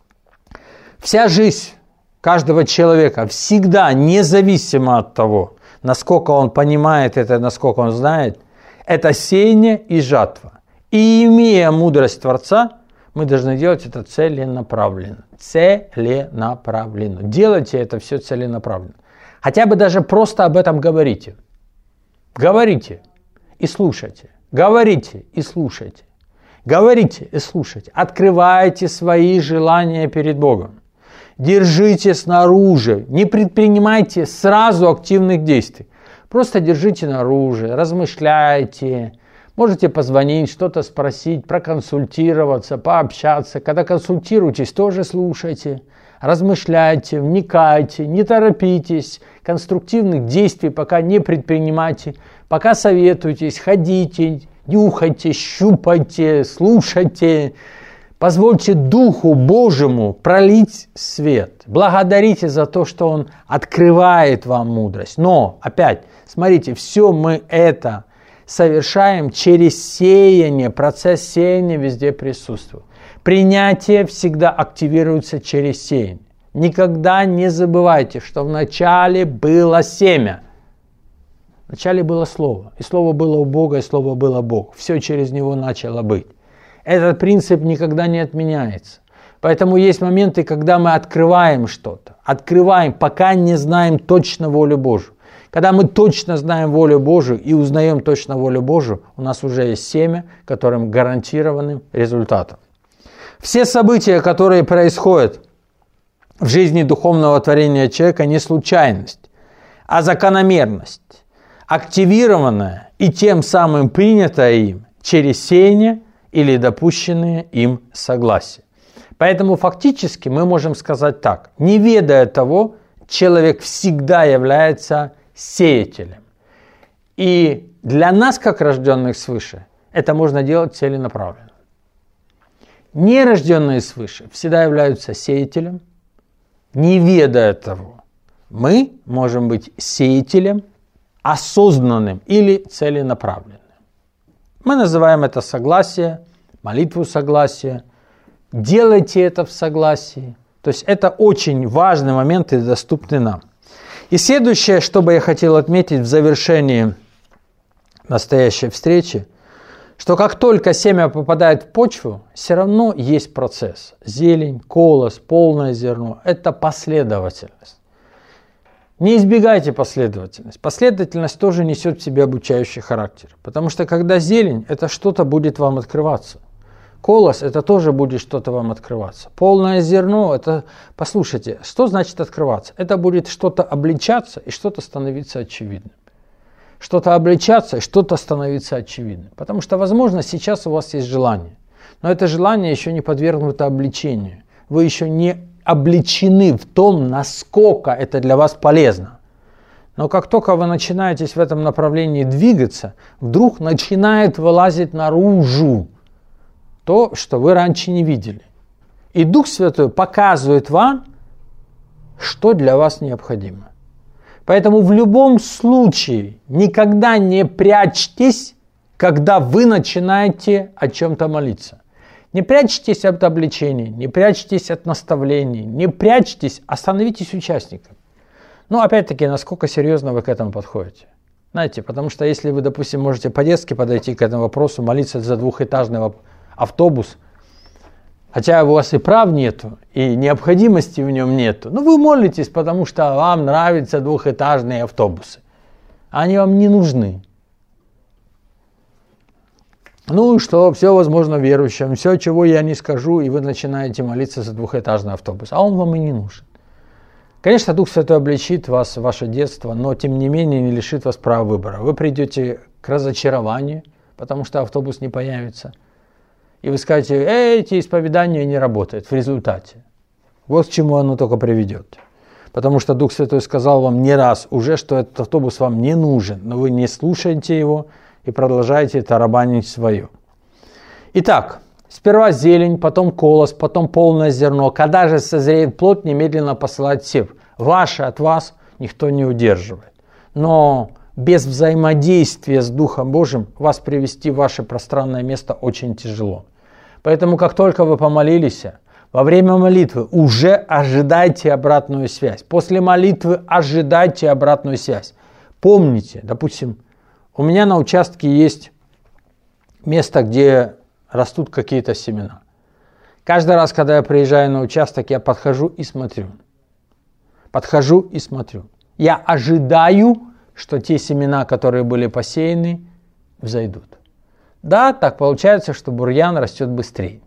Вся жизнь каждого человека всегда, независимо от того, насколько он понимает это, насколько он знает, это сеяние и жатва. И имея мудрость Творца, мы должны делать это целенаправленно. Целенаправленно. Делайте это все целенаправленно. Хотя бы даже просто об этом говорите. Говорите и слушайте. Говорите и слушайте. Говорите и слушайте. Открывайте свои желания перед Богом. Держите снаружи. Не предпринимайте сразу активных действий. Просто держите наружу, размышляйте. Можете позвонить, что-то спросить, проконсультироваться, пообщаться. Когда консультируетесь, тоже слушайте. Размышляйте, вникайте, не торопитесь. Конструктивных действий пока не предпринимайте. Пока советуйтесь, ходите, нюхайте, щупайте, слушайте. Позвольте Духу Божьему пролить свет. Благодарите за то, что Он открывает вам мудрость. Но, опять, смотрите, все мы это совершаем через сеяние. Процесс сеяния везде присутствует. Принятие всегда активируется через сеяние. Никогда не забывайте, что вначале было семя. Вначале было Слово. И Слово было у Бога, и Слово было Бог. Все через Него начало быть. Этот принцип никогда не отменяется. Поэтому есть моменты, когда мы открываем что-то. Открываем, пока не знаем точно волю Божию. Когда мы точно знаем волю Божию и узнаем точно волю Божию, у нас уже есть семя, которым гарантированным результатом. Все события, которые происходят в жизни духовного творения человека, не случайность, а закономерность, активированная и тем самым принятая им через сеяние или допущенные им согласия. Поэтому фактически мы можем сказать так: не ведая того, человек всегда является сеятелем. И для нас, как рожденных свыше, это можно делать целенаправленно. Нерожденные свыше всегда являются сеятелем, не ведая того. Мы можем быть сеятелем, осознанным или целенаправленным. Мы называем это согласие, молитву согласия. Делайте это в согласии. То есть это очень важный момент и доступный нам. И следующее, что бы я хотел отметить в завершении настоящей встречи, что как только семя попадает в почву, все равно есть процесс. Зелень, колос, полное зерно – это последовательность. Не избегайте последовательность. Последовательность тоже несет в себе обучающий характер. Потому что когда зелень, это что-то будет вам открываться. Колос, это тоже будет что-то вам открываться. Полное зерно, это, послушайте, что значит открываться? Это будет что-то обличаться и что-то становиться очевидным. Что-то обличаться и что-то становиться очевидным. Потому что, возможно, сейчас у вас есть желание. Но это желание еще не подвергнуто обличению. Вы еще не обличены в том, насколько это для вас полезно. Но как только вы начинаете в этом направлении двигаться, вдруг начинает вылазить наружу то, что вы раньше не видели. И Дух Святой показывает вам, что для вас необходимо. Поэтому в любом случае никогда не прячьтесь, когда вы начинаете о чем-то молиться. Не прячьтесь от обличений, не прячьтесь от наставлений, не прячьтесь, а становитесь участником. Но опять-таки, насколько серьезно вы к этому подходите. Знаете, потому что если вы, допустим, можете по-детски подойти к этому вопросу, молиться за двухэтажный автобус, хотя у вас и прав нету, и необходимости в нем нету, но вы молитесь, потому что вам нравятся двухэтажные автобусы. Они вам не нужны. Ну и что, все возможно верующим, все, чего я не скажу, и вы начинаете молиться за двухэтажный автобус, а он вам и не нужен. Конечно, Дух Святой обличит вас в ваше детство, но тем не менее не лишит вас права выбора. Вы придете к разочарованию, потому что автобус не появится. И вы скажете, эти исповедания не работают в результате. Вот к чему оно только приведет. Потому что Дух Святой сказал вам не раз уже, что этот автобус вам не нужен, но вы не слушаете его и продолжаете тарабанить свое. Итак, сперва зелень, потом колос, потом полное зерно. Когда же созреет плод, немедленно посылать сев. Ваше от вас никто не удерживает. Но без взаимодействия с Духом Божьим вас привести в ваше пространное место очень тяжело. Поэтому, как только вы помолились, во время молитвы уже ожидайте обратную связь. После молитвы ожидайте обратную связь. Помните, допустим, у меня на участке есть место, где растут какие-то семена. Каждый раз, когда я приезжаю на участок, я подхожу и смотрю. Подхожу и смотрю. Я ожидаю, что те семена, которые были посеяны, взойдут. Да, так получается, что бурьян растет быстрее.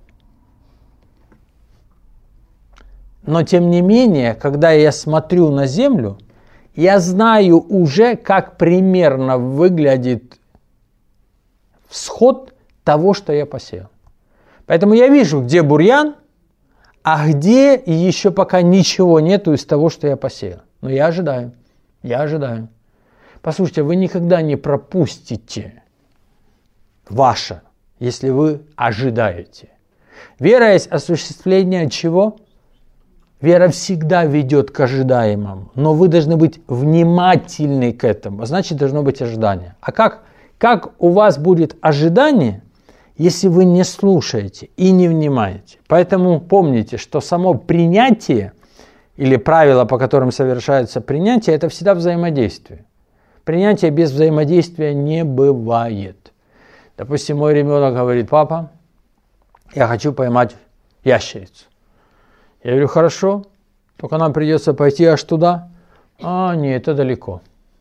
Но тем не менее, когда я смотрю на землю, я знаю уже, как примерно выглядит всход того, что я посеял. Поэтому я вижу, где бурьян, а где еще пока ничего нету из того, что я посеял. Но я ожидаю, я ожидаю. Послушайте, вы никогда не пропустите ваше, если вы ожидаете. Вера есть осуществление чего? Вера всегда ведет к ожидаемому, но вы должны быть внимательны к этому, значит, должно быть ожидание. А как, как у вас будет ожидание, если вы не слушаете и не внимаете? Поэтому помните, что само принятие или правила, по которым совершается принятие, это всегда взаимодействие. Принятие без взаимодействия не бывает. Допустим, мой ребенок говорит: папа, я хочу поймать ящерицу. Я говорю: хорошо, только нам придется пойти аж туда. А, нет, это далеко.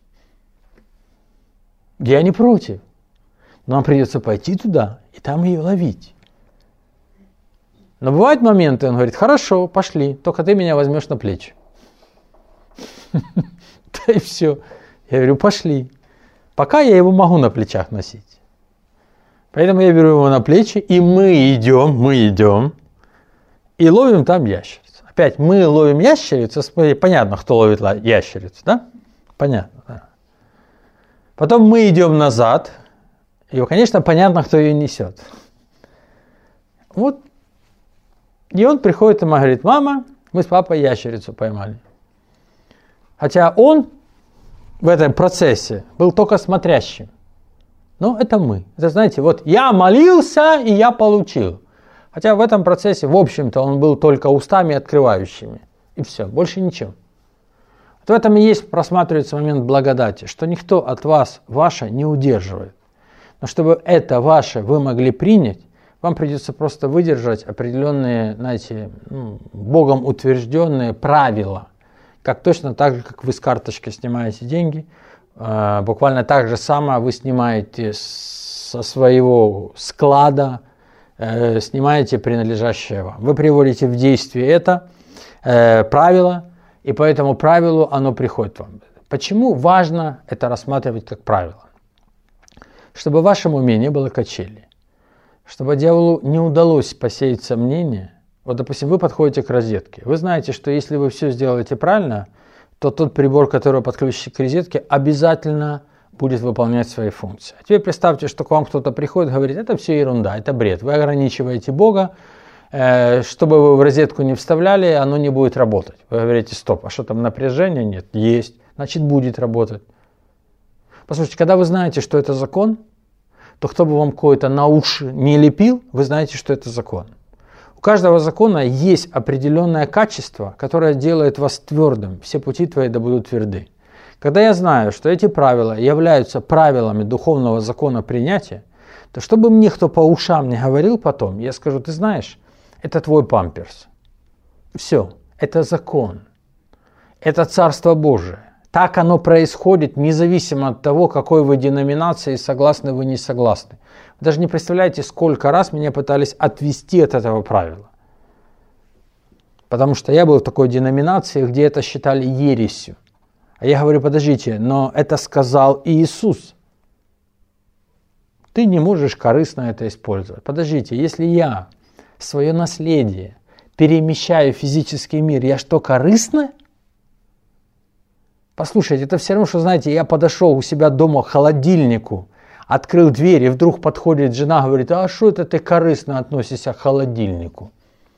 Я не против. Но нам придется пойти туда и там ее ловить. Но бывают моменты, он говорит: хорошо, пошли, только ты меня возьмешь на плечи. Да и все. Я говорю: пошли. Пока я его могу на плечах носить. Поэтому я беру его на плечи, и мы идем, мы идем, и ловим там ящерицу. Опять мы ловим ящерицу, понятно, кто ловит ящерицу, да? Понятно, да. Потом мы идем назад, и, конечно, понятно, кто ее несет. Вот. И он приходит и говорит: мама, мы с папой ящерицу поймали. Хотя он в этом процессе был только смотрящим. Но это мы. Это, знаете, вот я молился, и я получил. Хотя в этом процессе, в общем-то, он был только устами открывающими. И все, больше ничего. Вот в этом и есть, просматривается момент благодати, что никто от вас ваше не удерживает. Но чтобы это ваше вы могли принять, вам придется просто выдержать определенные, знаете, ну, Богом утвержденные правила. Как точно так же, как вы с карточки снимаете деньги, э, буквально так же самое вы снимаете со своего склада, э, снимаете принадлежащее вам. Вы приводите в действие это э, правило, и по этому правилу оно приходит вам. Почему важно это рассматривать как правило? Чтобы в вашем уме не было качели. Чтобы дьяволу не удалось посеять сомнения. Вот, допустим, вы подходите к розетке. Вы знаете, что если вы все сделаете правильно, то тот прибор, который подключите к розетке, обязательно будет выполнять свои функции. А теперь представьте, что к вам кто-то приходит и говорит: это все ерунда, это бред. Вы ограничиваете Бога, э, чтобы вы в розетку не вставляли, оно не будет работать. Вы говорите: стоп, а что там, напряжения нет? Есть, значит будет работать. Послушайте, когда вы знаете, что это закон, то кто бы вам кое-то на уши не лепил, вы знаете, что это закон. У каждого закона есть определенное качество, которое делает вас твердым. Все пути твои да будут тверды. Когда я знаю, что эти правила являются правилами духовного закона принятия, то чтобы мне кто по ушам не говорил потом, я скажу: ты знаешь, это твой памперс. Все, это закон. Это Царство Божие. Так оно происходит, независимо от того, какой вы деноминации, согласны вы, не согласны. Вы даже не представляете, сколько раз меня пытались отвести от этого правила. Потому что я был в такой деноминации, где это считали ересью. А я говорю: подождите, но это сказал Иисус. Ты не можешь корыстно это использовать. Подождите, если я свое наследие перемещаю в физический мир, я что, корыстно? Послушайте, это все равно, что, знаете, я подошел у себя дома к холодильнику, открыл дверь, и вдруг подходит жена, говорит: а что это ты корыстно относишься к холодильнику?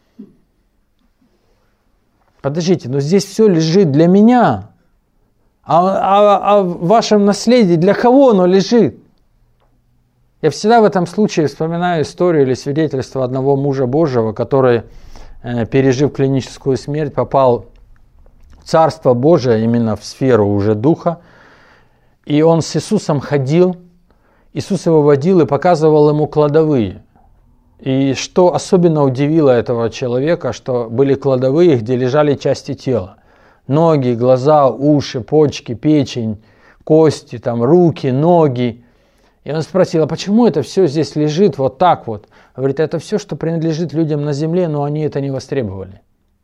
Подождите, но здесь все лежит для меня, а, а, а в вашем наследии для кого оно лежит? Я всегда в этом случае вспоминаю историю или свидетельство одного мужа Божьего, который, э, пережив клиническую смерть, попал в Царство Божие, именно в сферу уже Духа, и он с Иисусом ходил, Иисус его водил и показывал ему кладовые. И что особенно удивило этого человека, что были кладовые, где лежали части тела. Ноги, глаза, уши, почки, печень, кости, там, руки, ноги. И он спросил: а почему это все здесь лежит вот так вот? Говорит: это все, что принадлежит людям на земле, но они это не востребовали.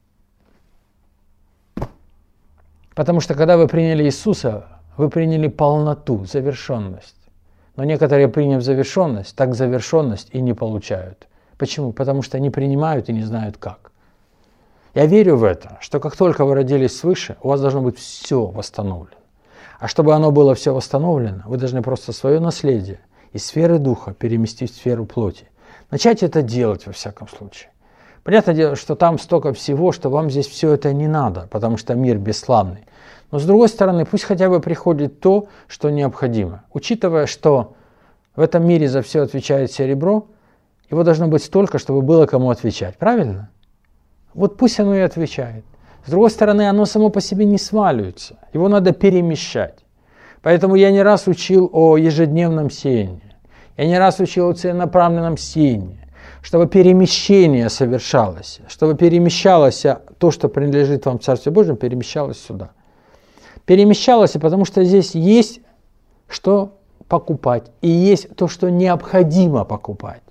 Потому что когда вы приняли Иисуса, вы приняли полноту, завершенность. Но некоторые, приняв завершенность, так завершенность и не получают. Почему? Потому что не принимают и не знают как. Я верю в это, что как только вы родились свыше, у вас должно быть все восстановлено. А чтобы оно было все восстановлено, вы должны просто свое наследие из сферы духа переместить в сферу плоти. Начать это делать во всяком случае. Понятное дело, что там столько всего, что вам здесь все это не надо, потому что мир бесславный. Но с другой стороны, пусть хотя бы приходит то, что необходимо. Учитывая, что в этом мире за все отвечает серебро, его должно быть столько, чтобы было кому отвечать. Правильно? Вот пусть оно и отвечает. С другой стороны, оно само по себе не сваливается. Его надо перемещать. Поэтому я не раз учил о ежедневном сеянии. Я не раз учил о целенаправленном сеянии. Чтобы перемещение совершалось. Чтобы перемещалось то, что принадлежит вам в Царстве Божьем, перемещалось сюда. Перемещалось, потому что здесь есть что покупать. И есть то, что необходимо покупать.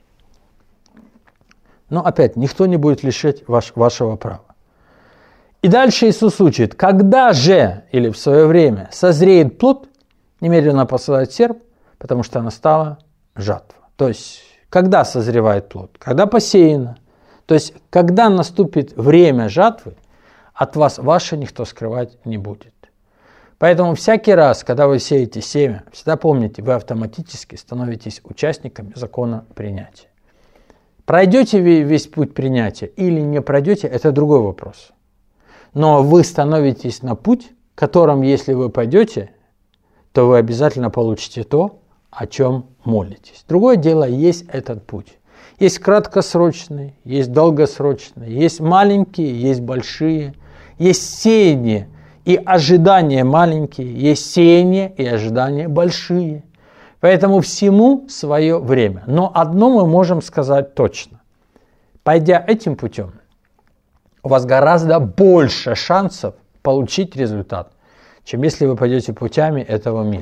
Но опять, никто не будет лишать ваш, вашего права. И дальше Иисус учит: когда же, или в свое время, созреет плод, немедленно посылает серп, потому что настала жатва. То есть, когда созревает плод? Когда посеяно. То есть, когда наступит время жатвы, от вас ваше никто скрывать не будет. Поэтому всякий раз, когда вы сеете семя, всегда помните, вы автоматически становитесь участниками закона принятия. Пройдете вы весь путь принятия или не пройдете, это другой вопрос. Но вы становитесь на путь, которым, если вы пойдете, то вы обязательно получите то, о чем молитесь. Другое дело, есть этот путь. Есть краткосрочный, есть долгосрочный, есть маленькие, есть большие, есть сеяние и ожидания маленькие, есть сеяние и ожидания большие. Поэтому всему свое время. Но одно мы можем сказать точно. Пойдя этим путем, у вас гораздо больше шансов получить результат, чем если вы пойдете путями этого мира.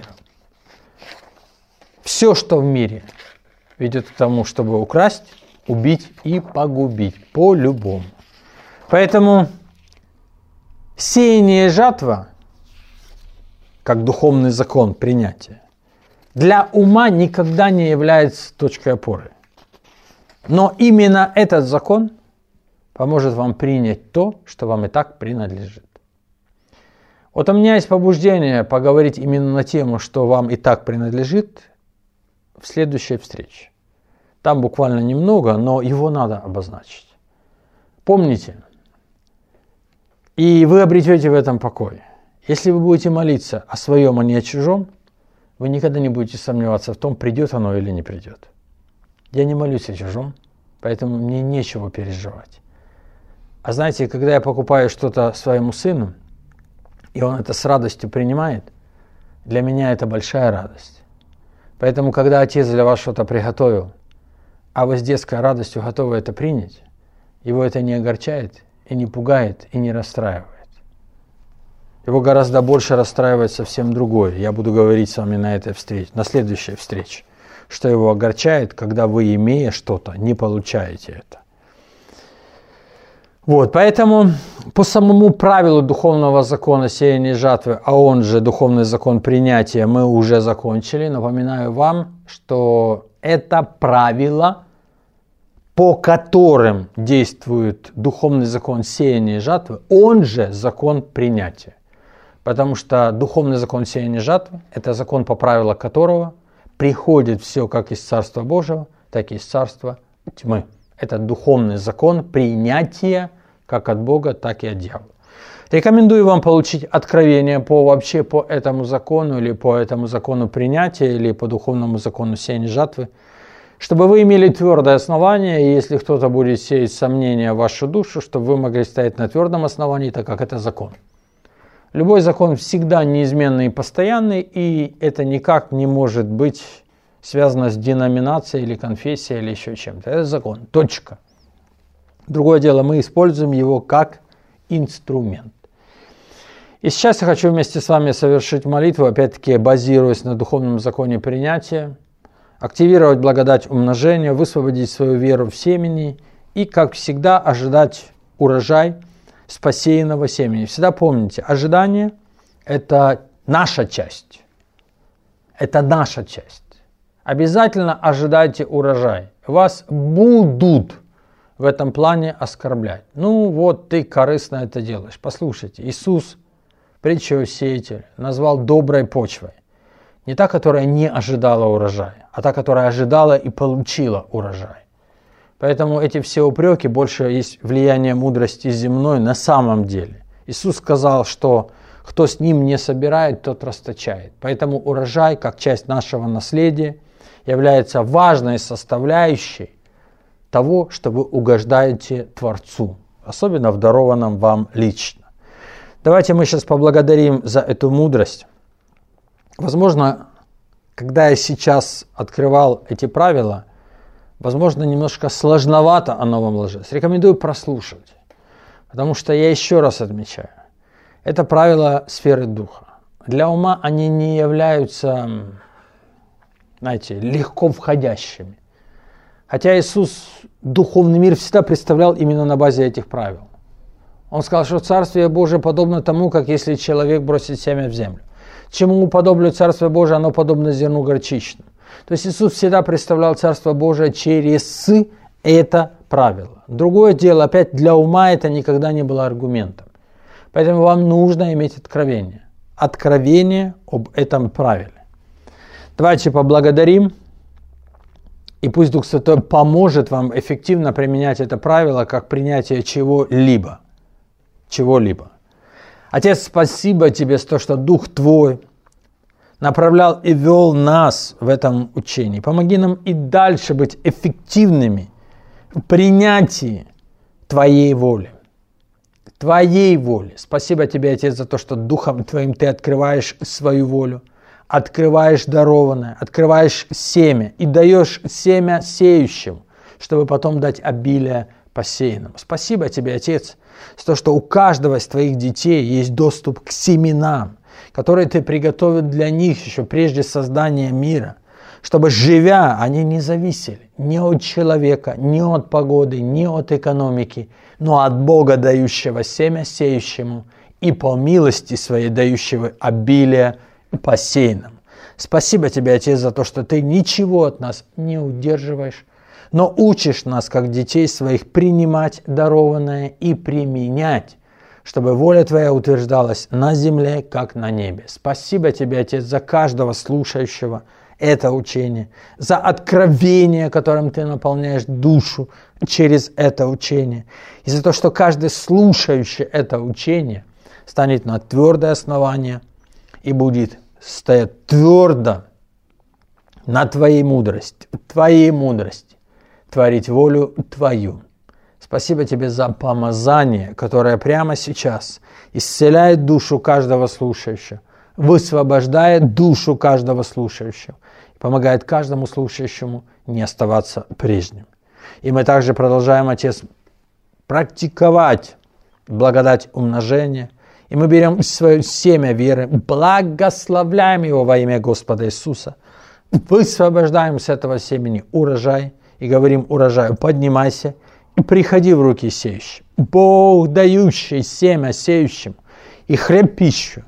Все, что в мире, ведет к тому, чтобы украсть, убить и погубить по-любому. Поэтому сеяние и жатва, как духовный закон принятия, для ума никогда не является точкой опоры. Но именно этот закон поможет вам принять то, что вам и так принадлежит. Вот у меня есть побуждение поговорить именно на тему, что вам и так принадлежит, в следующей встрече. Там буквально немного, но его надо обозначить. Помните, и вы обретете в этом покой. Если вы будете молиться о своем, а не о чужом, вы никогда не будете сомневаться в том, придет оно или не придет. Я не молюсь о чужом, поэтому мне нечего переживать. А знаете, когда я покупаю что-то своему сыну, и он это с радостью принимает, для меня это большая радость. Поэтому, когда отец для вас что-то приготовил, а вы с детской радостью готовы это принять, его это не огорчает, и не пугает, и не расстраивает. Его гораздо больше расстраивает совсем другое. Я буду говорить с вами на этой встрече, на следующей встрече, что его огорчает, когда вы, имея что-то, не получаете это. Вот, поэтому по самому правилу духовного закона сеяния и жатвы, а он же духовный закон принятия, мы уже закончили. Напоминаю вам, что это правило, по которым действует духовный закон сеяния и жатвы, он же закон принятия. Потому что духовный закон сеяния жатвы – это закон, по правилам которого приходит все как из Царства Божьего, так и из Царства тьмы. Это духовный закон принятия как от Бога, так и от дьявола. Рекомендую вам получить откровение по вообще по этому закону, или по этому закону принятия, или по духовному закону сеяния жатвы, чтобы вы имели твердое основание, и если кто-то будет сеять сомнения в вашу душу, чтобы вы могли стоять на твердом основании, так как это закон. Любой закон всегда неизменный и постоянный, и это никак не может быть связано с деноминацией или конфессией или еще чем-то. Это закон. Точка. Другое дело, мы используем его как инструмент. И сейчас я хочу вместе с вами совершить молитву, опять-таки базируясь на духовном законе принятия, активировать благодать умножения, высвободить свою веру в семени и, как всегда, ожидать урожай с посеянного семени. Всегда помните, ожидание – это наша часть. Это наша часть. Обязательно ожидайте урожай. Вас будут в этом плане оскорблять. Ну вот ты корыстно это делаешь. Послушайте, Иисус, притча о сеятеле, назвал доброй почвой. Не та, которая не ожидала урожая, а та, которая ожидала и получила урожай. Поэтому эти все упреки больше есть влияние мудрости земной на самом деле. Иисус сказал, что кто с ним не собирает, тот расточает. Поэтому урожай, как часть нашего наследия, является важной составляющей того, что вы угождаете Творцу, особенно в дарованном вам лично. Давайте мы сейчас поблагодарим за эту мудрость. Возможно, когда я сейчас открывал эти правила, возможно, немножко сложновато оно вам ложится. Рекомендую прослушать, потому что я еще раз отмечаю, это правила сферы духа. Для ума они не являются, знаете, легко входящими. Хотя Иисус духовный мир всегда представлял именно на базе этих правил. Он сказал, что Царствие Божие подобно тому, как если человек бросит семя в землю. Чему подоблю Царствие Божие, оно подобно зерну горчичному. То есть Иисус всегда представлял Царство Божие через это правило. Другое дело, опять для ума это никогда не было аргументом. Поэтому вам нужно иметь откровение. Откровение об этом правиле. Давайте поблагодарим. И пусть Дух Святой поможет вам эффективно применять это правило как принятие чего-либо. Чего-либо. Отец, спасибо Тебе за то, что Дух Твой направлял и вел нас в этом учении. Помоги нам и дальше быть эффективными в принятии Твоей воли. Твоей воли. Спасибо Тебе, Отец, за то, что Духом Твоим Ты открываешь свою волю, открываешь дарованное, открываешь семя и даешь семя сеющему, чтобы потом дать обилие посеянному. Спасибо Тебе, Отец, за то, что у каждого из Твоих детей есть доступ к семенам, которые Ты приготовил для них еще прежде создания мира, чтобы, живя, они не зависели ни от человека, ни от погоды, ни от экономики, но от Бога, дающего семя сеющему, и по милости Своей дающего обилие посеянным. Спасибо Тебе, Отец, за то, что Ты ничего от нас не удерживаешь, но учишь нас, как детей своих, принимать дарованное и применять, чтобы воля Твоя утверждалась на земле, как на небе. Спасибо Тебе, Отец, за каждого слушающего это учение, за откровение, которым Ты наполняешь душу через это учение, и за то, что каждый слушающий это учение станет на твердое основание и будет стоять твердо на Твоей мудрости, Твоей мудрости, творить волю Твою. Спасибо Тебе за помазание, которое прямо сейчас исцеляет душу каждого слушающего, высвобождает душу каждого слушающего, помогает каждому слушающему не оставаться прежним. И мы также продолжаем, Отец, практиковать благодать умножения, и мы берем свое семя веры, благословляем его во имя Господа Иисуса, высвобождаем с этого семени урожай и говорим урожаю: поднимайся и приходи в руки сеющим. Бог, дающий семя сеющим и хлеб пищу,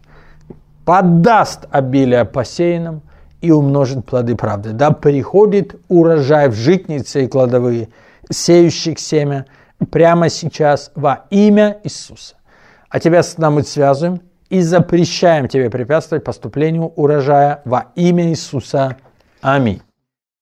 подаст обилие посеянным и умножит плоды правды. Да приходит урожай в житницы и кладовые сеющих семя прямо сейчас во имя Иисуса. А Тебя с нами связываем и запрещаем тебе препятствовать поступлению урожая во имя Иисуса. Аминь.